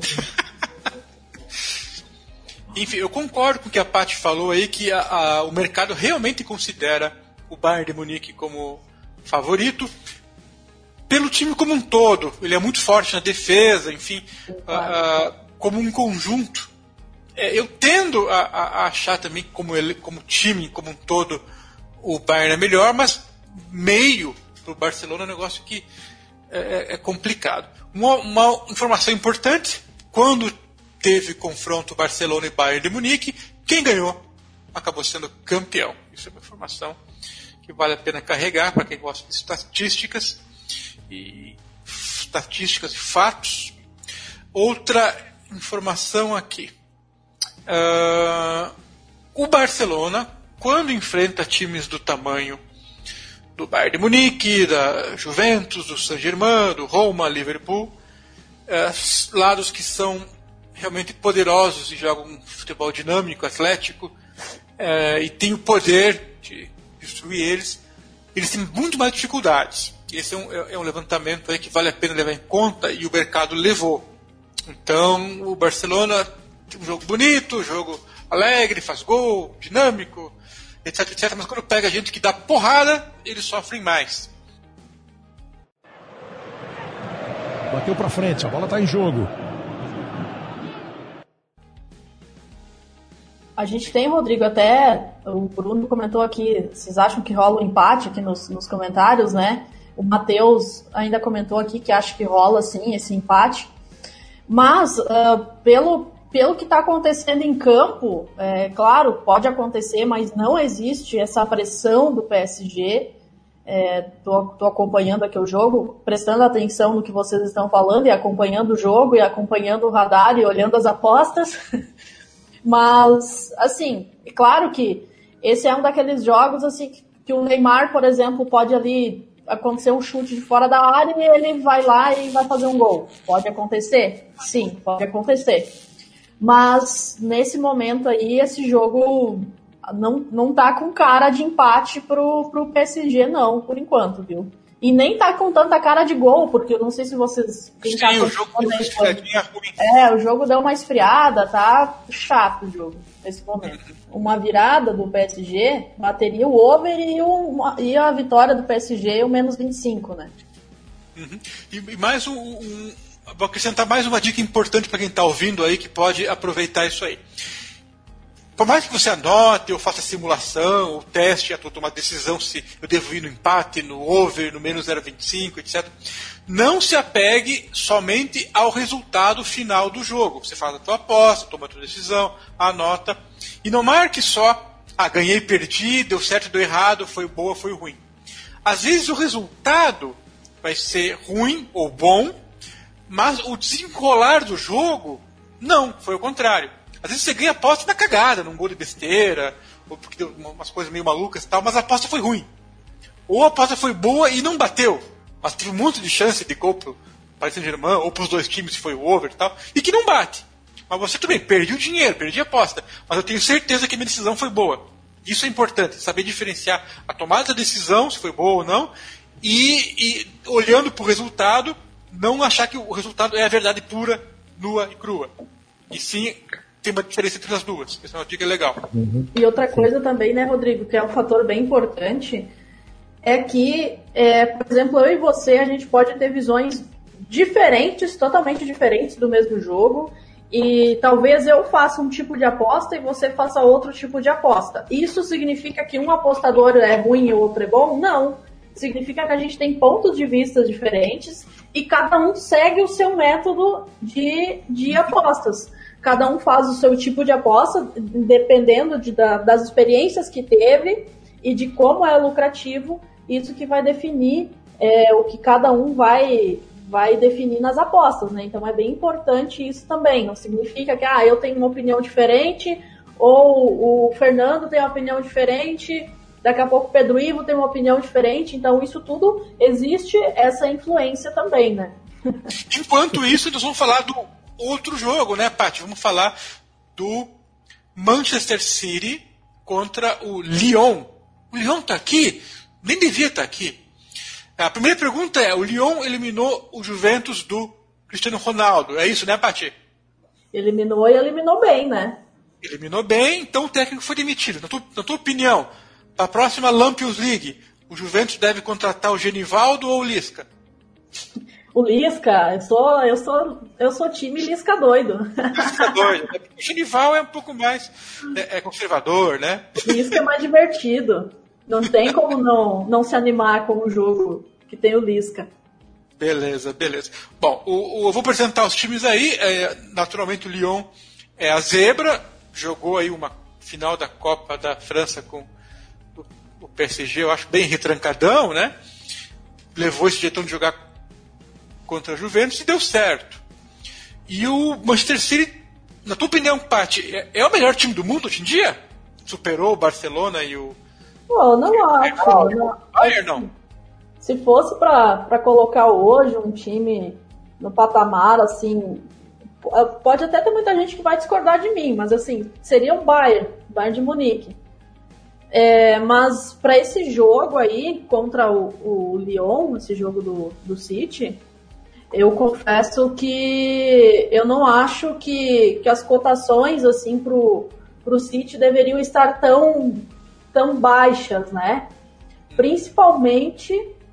Enfim, eu concordo com o que a Paty falou aí, que o mercado realmente considera o Bayern de Munique como favorito. Pelo time como um todo, ele é muito forte na defesa, enfim, como um conjunto. Eu tendo a achar também que como time, como um todo, o Bayern é melhor, mas meio para o Barcelona é um negócio que é complicado. Uma informação importante, quando teve confronto Barcelona e Bayern de Munique, quem ganhou acabou sendo campeão. Isso é uma informação que vale a pena carregar para quem gosta de estatísticas e fatos. Outra informação aqui. O Barcelona, quando enfrenta times do tamanho do Bayern de Munique, da Juventus, do Saint-Germain, do Roma, Liverpool, lados que são realmente poderosos e jogam um futebol dinâmico, atlético, e tem o poder de destruir eles têm muito mais dificuldades. Esse é um levantamento aí que vale a pena levar em conta e o mercado levou. Então, o Barcelona tem um jogo bonito, um jogo alegre, faz gol, dinâmico, etc, etc. Mas quando pega gente que dá porrada, eles sofrem mais. Bateu pra frente, a bola tá em jogo. A gente tem, Rodrigo, até o Bruno comentou aqui, vocês acham que rola um empate aqui nos comentários, né? O Matheus ainda comentou aqui que acha que rola, sim, esse empate. Mas, pelo que está acontecendo em campo, claro, pode acontecer, mas não existe essa pressão do PSG. Tô acompanhando aqui o jogo, prestando atenção no que vocês estão falando e acompanhando o jogo e acompanhando o radar e olhando as apostas. Mas, assim, é claro que esse é um daqueles jogos assim, que o Neymar, por exemplo, pode ali acontecer um chute de fora da área e ele vai lá e vai fazer um gol. Pode acontecer? Sim, pode acontecer. Mas, nesse momento aí, esse jogo não tá com cara de empate pro PSG, não, por enquanto, viu? E nem tá com tanta cara de gol, porque eu não sei se vocês... Sim, o jogo deu uma esfriadinha ruim. O jogo deu uma esfriada, tá chato o jogo, nesse momento. Uma virada do PSG bateria o over e a vitória do PSG o menos 25, né? E mais vou acrescentar mais uma dica importante para quem está ouvindo aí, que pode aproveitar isso aí. Por mais que você anote ou faça simulação, ou teste, a tomar decisão se eu devo ir no empate, no over, no menos 0,25, etc., não se apegue somente ao resultado final do jogo. Você faz a tua aposta, toma a tua decisão, anota, e não marque só, ganhei, perdi, deu certo, deu errado, foi boa, foi ruim. Às vezes o resultado vai ser ruim ou bom, mas o desenrolar do jogo, não, foi o contrário. Às vezes você ganha aposta na cagada, num gol de besteira, ou porque deu umas coisas meio malucas e tal, mas a aposta foi ruim. Ou a aposta foi boa e não bateu, mas teve um monte de chance de gol pro Paris Saint-Germain, ou pros dois times se foi o over e tal, e que não bate. Mas você também perdi o dinheiro, perdi a aposta, mas eu tenho certeza que a minha decisão foi boa. Isso é importante, saber diferenciar a tomada da decisão, se foi boa ou não, e olhando pro resultado, não achar que o resultado é a verdade pura, nua e crua. E sim, tem uma diferença entre as duas. Essa é uma dica legal. E outra coisa também, né, Rodrigo, que é um fator bem importante, é que, por exemplo, eu e você, a gente pode ter visões diferentes, totalmente diferentes do mesmo jogo, e talvez eu faça um tipo de aposta e você faça outro tipo de aposta. Isso significa que um apostador é ruim e o outro é bom? Não. Significa que a gente tem pontos de vista diferentes e cada um segue o seu método de apostas. Cada um faz o seu tipo de aposta, dependendo das experiências que teve e de como é lucrativo. Isso que vai definir o que cada um vai definir nas apostas, né? Então é bem importante isso também. Não significa que eu tenho uma opinião diferente ou o Fernando tem uma opinião diferente, daqui a pouco o Pedro Ivo tem uma opinião diferente. Então isso tudo, existe essa influência também, né? Enquanto isso, nós vamos falar do outro jogo, né, Paty? Vamos falar do Manchester City contra o Lyon. O Lyon tá aqui? Nem devia estar aqui. A primeira pergunta é, o Lyon eliminou o Juventus do Cristiano Ronaldo. É isso, né, Paty? Eliminou e eliminou bem, né? Eliminou bem, então o técnico foi demitido. Na tua opinião, para a próxima Champions League, o Juventus deve contratar o Genivaldo ou o Lisca? O Lisca, eu sou time Lisca doido. Lisca doido. O Genival é um pouco mais conservador, né? Lisca é mais divertido. Não tem como não se animar com um jogo que tem o Lisca. Beleza. Bom, eu vou apresentar os times aí. Naturalmente o Lyon é a zebra. Jogou aí uma final da Copa da França com o PSG, eu acho bem retrancadão, né? Levou esse jeitão de jogar contra a Juventus e deu certo. E o Manchester City, na tua opinião, Paty, é o melhor time do mundo hoje em dia? Superou o Barcelona e o... Pô, não acho. Bayern, não. Se fosse pra colocar hoje um time no patamar, assim... Pode até ter muita gente que vai discordar de mim, mas assim, seria o Bayern de Munique. Mas para esse jogo aí, contra o Lyon, esse jogo do City... Eu confesso que eu não acho que as cotações assim pro City deveriam estar tão baixas, né? Principalmente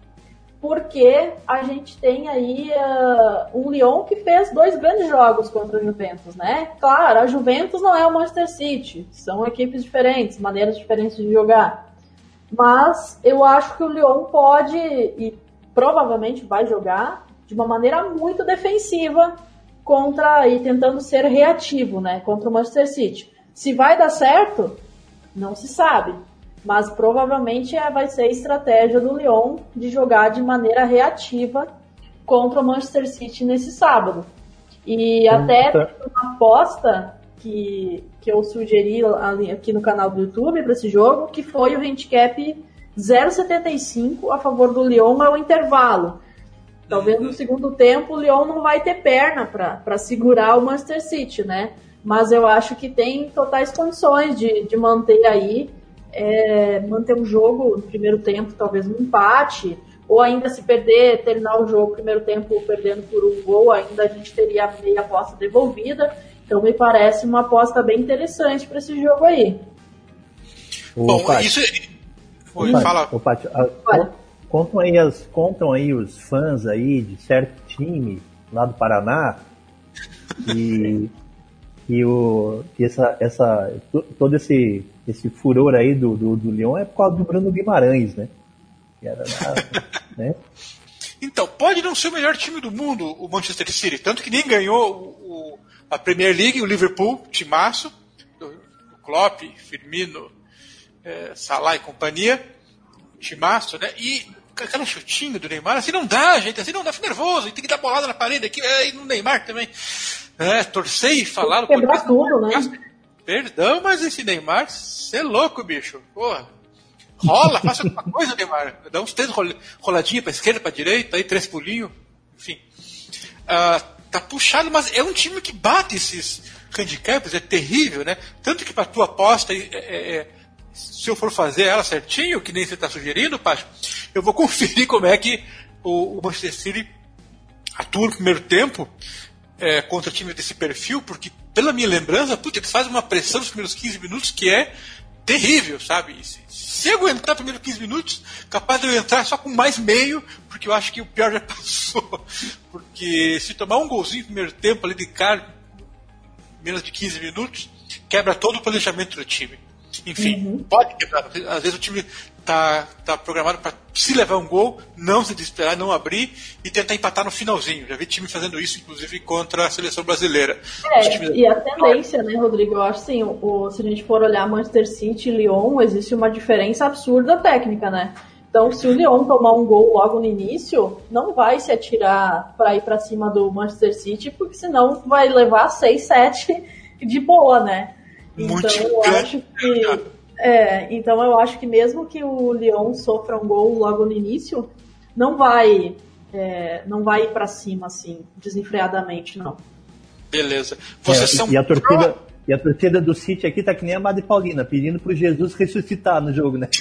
porque a gente tem aí um Lyon que fez 2 grandes jogos contra a Juventus, né? Claro, a Juventus não é o Manchester City, são equipes diferentes, maneiras diferentes de jogar. Mas eu acho que o Lyon pode e provavelmente vai jogar de uma maneira muito defensiva e tentando ser reativo, né, contra o Manchester City. Se vai dar certo, não se sabe, mas provavelmente vai ser a estratégia do Lyon de jogar de maneira reativa contra o Manchester City nesse sábado. E até uma aposta que eu sugeri aqui no canal do YouTube para esse jogo, que foi o handicap 0,75 a favor do Lyon ao intervalo. Talvez no segundo tempo o Lyon não vai ter perna para segurar o Manchester City, né? Mas eu acho que tem totais condições de manter aí, manter um jogo no primeiro tempo, talvez um empate, ou ainda se perder, terminar o jogo, primeiro tempo perdendo por 1 gol, ainda a gente teria meia aposta devolvida. Então me parece uma aposta bem interessante para esse jogo aí. Bom, isso... Oi, fala. Contam aí os fãs aí de certo time lá do Paraná todo esse furor aí do Lyon é por causa do Bruno Guimarães, né? Né? Então, pode não ser o melhor time do mundo, o Manchester City, tanto que nem ganhou a Premier League, o Liverpool, timaço, o Klopp, Firmino, Salah e companhia, timaço, né? E aquela chutinha do Neymar, assim não dá, gente, assim não dá, fica nervoso, tem que dar bolada na parede aqui, e no Neymar também. Torcer e falar... Quebrar tudo, né? Perdão, mas esse Neymar, você é louco, bicho. Porra. Rola, faça alguma coisa, Neymar. Dá uns 3 roladinhas pra esquerda, pra direita, aí 3 pulinhos, enfim. Tá puxado, mas é um time que bate esses handicaps, é terrível, né? Tanto que pra tua aposta, se eu for fazer ela certinho, que nem você tá sugerindo, Pacho, eu vou conferir como é que o Manchester City atua no primeiro tempo contra time desse perfil, porque pela minha lembrança, eles fazem uma pressão nos primeiros 15 minutos que é terrível, sabe? Se eu aguentar os primeiros 15 minutos, capaz de eu entrar só com mais meio, porque eu acho que o pior já passou. Porque se tomar um golzinho no primeiro tempo ali de cara, menos de 15 minutos, quebra todo o planejamento do time. Enfim, pode quebrar. Às vezes o time tá programado para, se levar um gol, não se desesperar, não abrir e tentar empatar no finalzinho. Já vi time fazendo isso, inclusive, contra a seleção brasileira. E a tendência, né, Rodrigo? Eu acho assim, se a gente for olhar Manchester City e Lyon, existe uma diferença absurda técnica, né? Então, se o Lyon tomar um gol logo no início, não vai se atirar para ir para cima do Manchester City, porque senão vai levar 6-7 de boa, né? Então eu acho que mesmo que o Lyon sofra um gol logo no início, não vai ir para cima assim, desenfreadamente, não. Beleza. E a torcida do City aqui tá que nem a Madre Paulina, pedindo pro Jesus ressuscitar no jogo, né?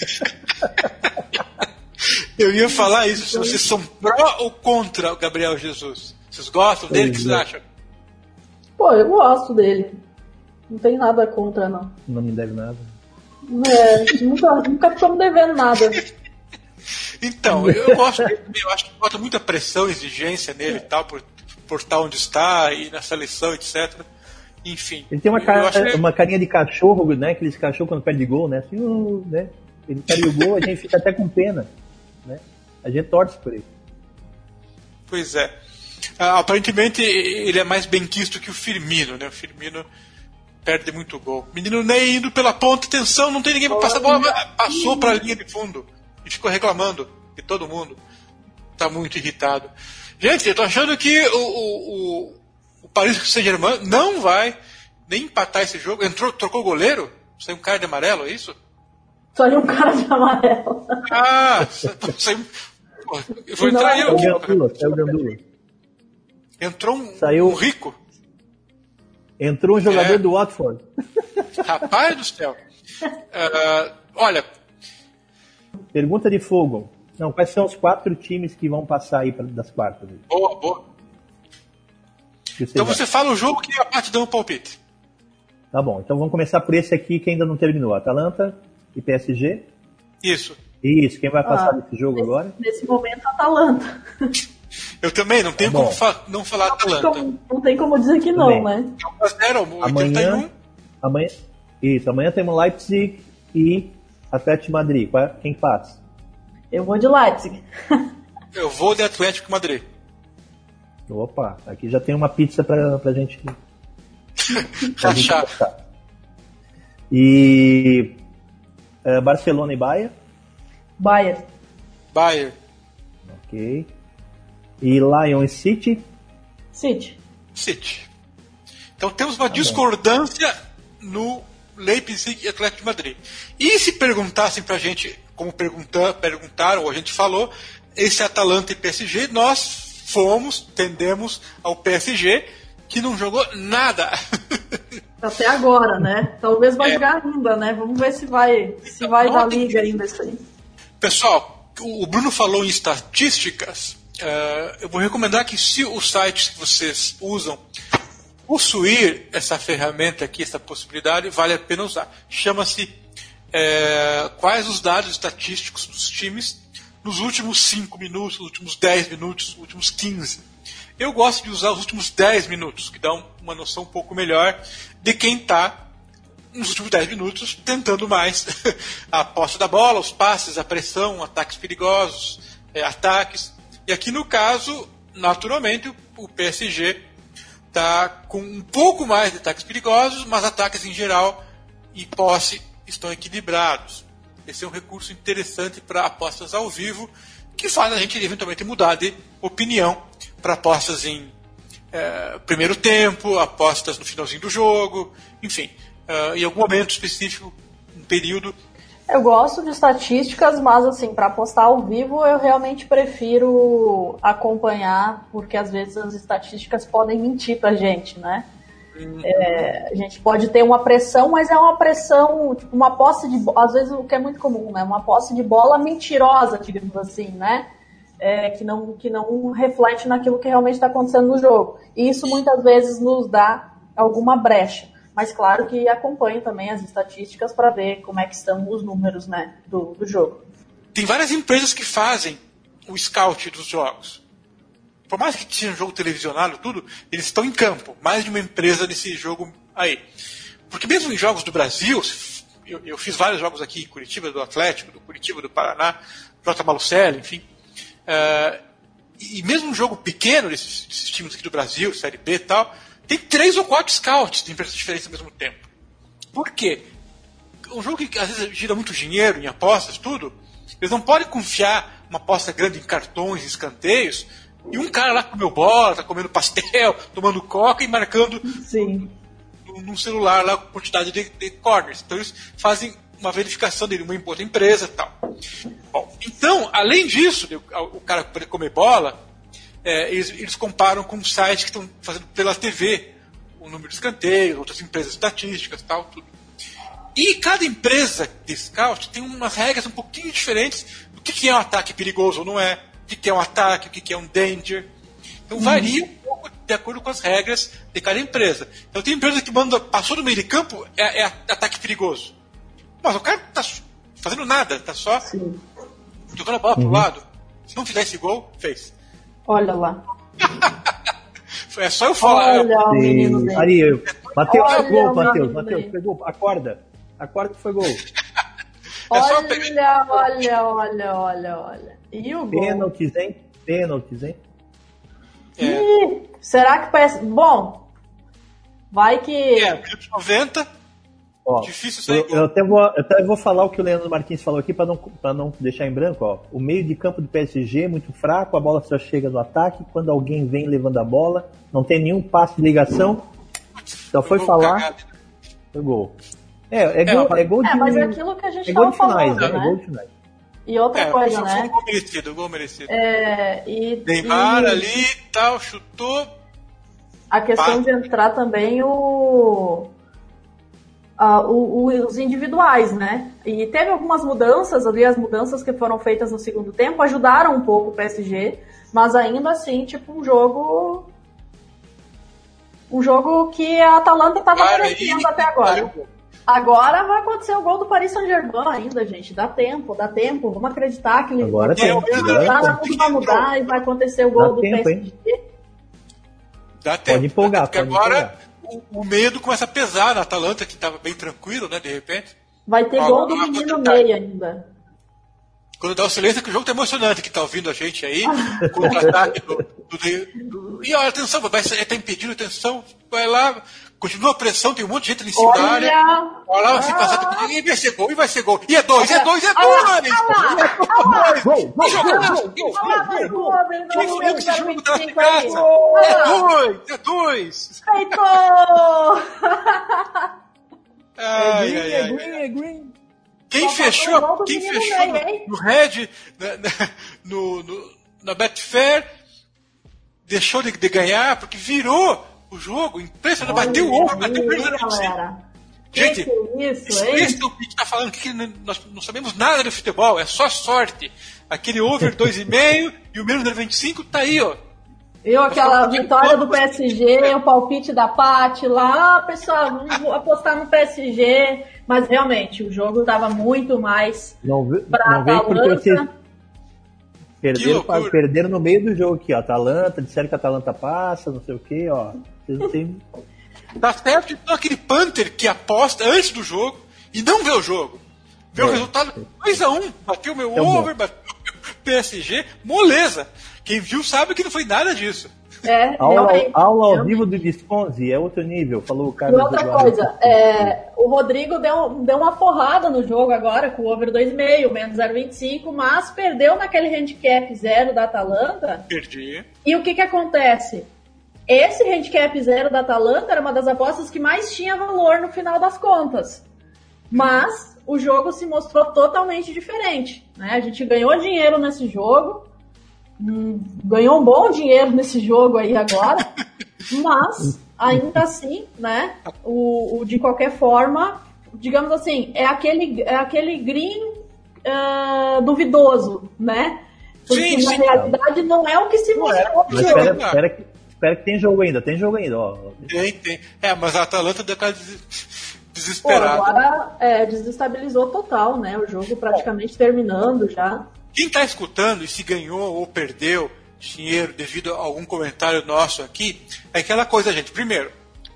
Eu ia falar isso, se vocês são pró ou contra o Gabriel Jesus? Vocês gostam dele? O que vocês acham? Pô, eu gosto dele. Não tem nada contra, não. Não me deve nada. Nunca estamos devendo nada. Então, eu gosto dele, eu acho que bota muita pressão, exigência nele e tal, por estar onde está e na seleção, etc. Enfim. Ele tem uma carinha de cachorro, né? Aqueles cachorros quando perde gol, né? Assim, né? Ele perde o gol, a gente fica até com pena, né? A gente torce por ele. Pois é. Aparentemente ele é mais benquisto que o Firmino, né? O Firmino perde muito gol. Menino Ney indo pela ponta, atenção, não tem ninguém para passar a bola, passou para a linha de fundo e ficou reclamando de todo mundo. Tá muito irritado. Gente, eu tô achando que o Paris Saint-Germain não vai nem empatar esse jogo. Trocou o goleiro? Saiu um cara de amarelo, é isso? Saiu um cara de amarelo. Saiu. Eu vou entrar eu. Saiu o Gandula. Entrou um rico. Entrou um jogador do Watford. Rapaz do céu. Olha. Pergunta de fogo. Não, quais são os 4 times que vão passar aí das quartas? Boa. Então você fala o jogo que a parte dá um palpite. Tá bom, então vamos começar por esse aqui que ainda não terminou. Atalanta e PSG? Isso. Quem vai passar desse jogo agora? Nesse momento, Atalanta. Eu também, não tenho como não falar Atalanta. Não tem como dizer que não, né? Amanhã temos Leipzig e Atlético de Madrid. Quem passa? Eu vou de Leipzig. Eu vou de Atlético Madrid. Opa, aqui já tem uma pizza pra gente achar. E Barcelona e Bayern? Bayern. Ok. E Lyon e City? City. Então temos uma discordância no Leipzig e Atlético de Madrid. E se perguntassem pra gente, como perguntaram, ou a gente falou, esse Atalanta e PSG, nós tendemos ao PSG, que não jogou nada. Até agora, né? Talvez vai jogar ainda, né? Vamos ver se vai dar liga ainda isso aí. Pessoal, o Bruno falou em estatísticas. Eu vou recomendar que, se os sites que vocês usam possuir essa ferramenta aqui, essa possibilidade, vale a pena usar. Chama-se quais os dados estatísticos dos times nos últimos 5 minutos, nos últimos 10 minutos, nos últimos 15. Eu gosto de usar os últimos 10 minutos, que dá uma noção um pouco melhor de quem está nos últimos 10 minutos tentando mais a posse da bola, os passes, a pressão, ataques perigosos, ataques. E aqui no caso, naturalmente, o PSG está com um pouco mais de ataques perigosos, mas ataques em geral e posse estão equilibrados. Esse é um recurso interessante para apostas ao vivo, que faz a gente eventualmente mudar de opinião para apostas em primeiro tempo, apostas no finalzinho do jogo, enfim, em algum momento específico, um período. Eu gosto de estatísticas, mas assim, para apostar ao vivo eu realmente prefiro acompanhar, porque às vezes as estatísticas podem mentir pra gente, né? A gente pode ter uma pressão, mas é uma pressão, tipo, uma posse de bola, às vezes o que é muito comum, né? Uma posse de bola mentirosa, digamos assim, né? Que não reflete naquilo que realmente está acontecendo no jogo. E isso muitas vezes nos dá alguma brecha. Mas claro que acompanho também as estatísticas para ver como é que estão os números, né, do jogo. Tem várias empresas que fazem o scout dos jogos. Por mais que seja um jogo televisionado, tudo, eles estão em campo. Mais de uma empresa nesse jogo aí. Porque mesmo em jogos do Brasil, eu fiz vários jogos aqui em Curitiba, do Atlético, do Curitiba, do Paraná, J. Malucelli, enfim. E mesmo um jogo pequeno desses times aqui do Brasil, Série B e tal, tem 3 ou 4 scouts de empresas diferentes ao mesmo tempo. Por quê? Um jogo que às vezes gira muito dinheiro em apostas, tudo, eles não podem confiar uma aposta grande em cartões, em escanteios, e um cara lá comeu bola, tá comendo pastel, tomando coca e marcando num celular lá com quantidade de corners. Então eles fazem uma verificação dele, uma outra empresa e tal. Bom, então, além disso, o cara poder comer bola, eles comparam com sites que estão fazendo pela TV o número de escanteios, outras empresas estatísticas, tal, tudo. E cada empresa de scout tem umas regras um pouquinho diferentes do que é um ataque perigoso ou não é, o que é um ataque, o que é um danger. Então varia um pouco de acordo com as regras de cada empresa. Então tem empresa que passou do meio de campo, é ataque perigoso. Mas o cara não está fazendo nada, está só jogando a bola pro lado. Se não fizer esse gol, fez. Olha lá. É só eu falar. Olha o menino dele. Ari, Matheus, gol, Matheus, pegou, acorda que foi gol. Olha. E o gol? Pênaltis, hein? Ih, será que parece... Bom, vai que... minuto 90, difícil sair gol. Eu até vou falar o que o Leandro Martins falou aqui para não deixar em branco. Ó. O meio de campo do PSG é muito fraco, a bola só chega no ataque, quando alguém vem levando a bola, não tem nenhum passe de ligação, só foi falar, foi gol. É gol de... mas é aquilo que a gente estava falando, né? É gol de finais. E outra coisa, né? Gol merecido. Neymar ali e tal, chutou. A questão de entrar também os individuais, né? E teve algumas mudanças ali, as mudanças que foram feitas no segundo tempo ajudaram um pouco o PSG, mas ainda assim, tipo, um jogo que a Atalanta estava merecendo até agora. Agora vai acontecer o gol do Paris Saint-Germain ainda, gente. Dá tempo. Vamos acreditar que agora tudo vai mudar e vai acontecer o gol do PSG. Dá tempo. Pode empolgar. Porque agora o medo começa a pesar na Atalanta, que estava bem tranquilo, né, de repente. Vai ter gol do menino Ney ainda. Quando dá o silêncio, que o jogo tá emocionante, que tá ouvindo a gente aí, contra-ataque E olha, atenção, tá impedindo atenção, vai lá, continua a pressão, tem um monte de gente ali em cima da área. Olha lá, vai passar, e vai ser gol. E é dois! Gol! Quem falou que esse jogo tá na casa? É dois! Feitou! É green. Quem fechou no Red, na Betfair, deixou de ganhar, porque virou o jogo, impressionante, bateu o ovo, bateu o primeiro. Gente, isso, hein? Esse Pete tá falando que nós não sabemos nada de futebol, é só sorte. Aquele over 2,5 e o menos 0,25 tá aí, ó. Viu aquela vitória do PSG, o palpite da Paty lá, pessoal, vou apostar no PSG, mas realmente o jogo estava muito mais para a Atalanta. Perderam no meio do jogo aqui, ó. Atalanta, disseram que a Atalanta passa, não sei o que, ó. Vocês não tem... Tá certo, então aquele Panther que aposta antes do jogo e não vê o jogo. Vê o resultado 2-1, bateu meu over, bateu o PSG, moleza. Quem viu sabe que não foi nada disso. Aula ao vivo do Visconti é outro nível, falou o cara. E outra coisa, o Rodrigo deu uma forrada no jogo agora com o over 2,5, menos 0,25, mas perdeu naquele handicap 0 da Atalanta. Perdi. E o que acontece? Esse handicap 0 da Atalanta era uma das apostas que mais tinha valor no final das contas. Mas o jogo se mostrou totalmente diferente, né? A gente ganhou dinheiro nesse jogo, ganhou um bom dinheiro nesse jogo aí agora, mas ainda assim, né? De qualquer forma, digamos assim, é aquele green duvidoso, né? Porque na realidade não é o que se mostrou no jogo. Espera que tem jogo ainda, ó. Tem. Mas a Atalanta deu aquela desesperada. Agora desestabilizou total, né? O jogo praticamente terminando já. Quem está escutando e se ganhou ou perdeu dinheiro devido a algum comentário nosso aqui, é aquela coisa, gente. Primeiro,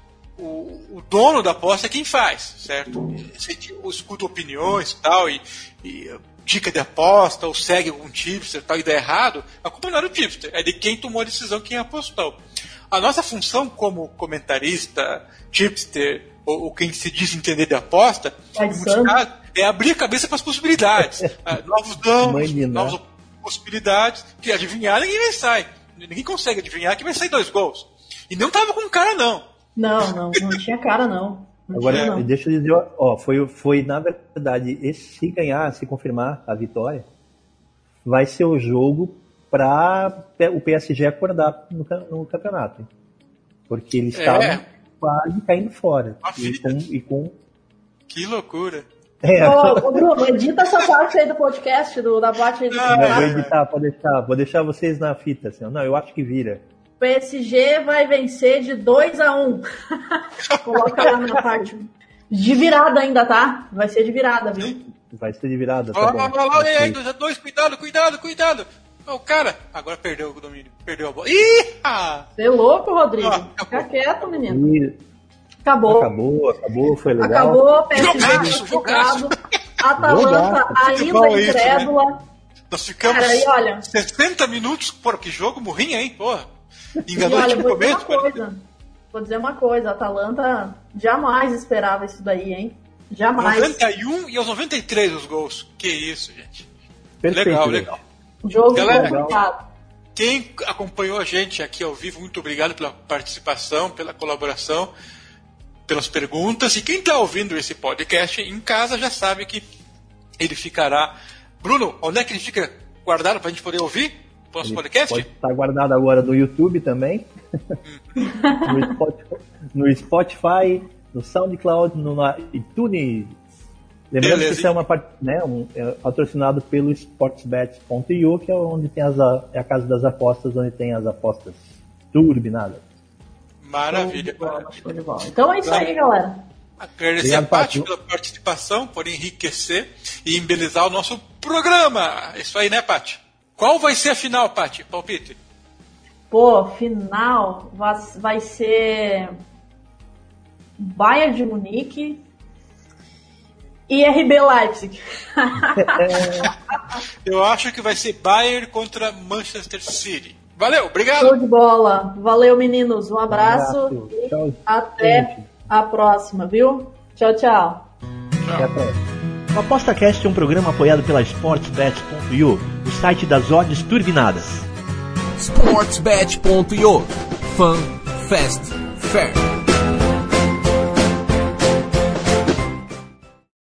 o dono da aposta é quem faz, certo? Se escuta opiniões e tal, e dica de aposta, ou segue algum tipster tal, e dá errado, a culpa não é do tipster, é de quem tomou a decisão, quem apostou. A nossa função como comentarista, tipster, ou quem se diz entender de aposta, é abrir a cabeça para as possibilidades. Novos danos, novas possibilidades, que adivinhar ninguém vai sair. Ninguém consegue adivinhar que vai sair 2 gols. E não tava com cara, não. Não tinha cara, não. Agora, deixa eu dizer, foi na verdade, se ganhar, se confirmar a vitória, vai ser o jogo para o PSG acordar no campeonato. Hein? Porque eles estavam quase caindo fora. Que loucura. Ô, Bruno, edita essa parte aí do podcast, da parte aí do vou editar, vou deixar vocês na fita. Assim, não, eu acho que vira. PSG vai vencer de 2-1. Coloca lá na parte. De virada ainda, tá? Vai ser de virada, viu? Vai ser de virada. Olha lá, 2-2, cuidado. O cara, agora perdeu o domínio. Perdeu a bola. Ih! Você é louco, Rodrigo? Fica quieto, menino. Acabou, foi legal. Acabou, PSG focado. Atalanta ainda incrédula. Nós ficamos 60 minutos. Pô, que jogo morrinha, hein? Porra. Enganou o começo. Vou dizer uma coisa, a Atalanta jamais esperava isso daí, hein? Jamais. 91 e aos 93 os gols. Que isso, gente. Perfeito, legal. Jogo complicado. Quem acompanhou a gente aqui ao vivo, muito obrigado pela participação, pela colaboração, pelas perguntas. E quem está ouvindo esse podcast em casa já sabe que ele ficará... Bruno, onde é que ele fica guardado para a gente poder ouvir o nosso podcast? Pode estar guardado agora no YouTube também, no Spotify, no SoundCloud, no iTunes. Lembrando que isso é uma parte, né, é patrocinado pelo sportsbet.io, que é onde tem a casa das apostas, onde tem as apostas turbinadas. Maravilha. Então é isso aí, galera. Agradecer a Paty pela participação, por enriquecer e embelezar o nosso programa. É isso aí, né, Paty? Qual vai ser a final, Paty? Palpite? Final vai ser Bayern de Munique e RB Leipzig. Eu acho que vai ser Bayern contra Manchester City. Valeu, obrigado. Show de bola. Valeu, meninos. Um abraço. E tchau, até a próxima, viu? Tchau. Até a próxima. O ApostaCast é um programa apoiado pela sportsbet.io, o site das odds turbinadas. sportsbet.io. Fun, fast, fair.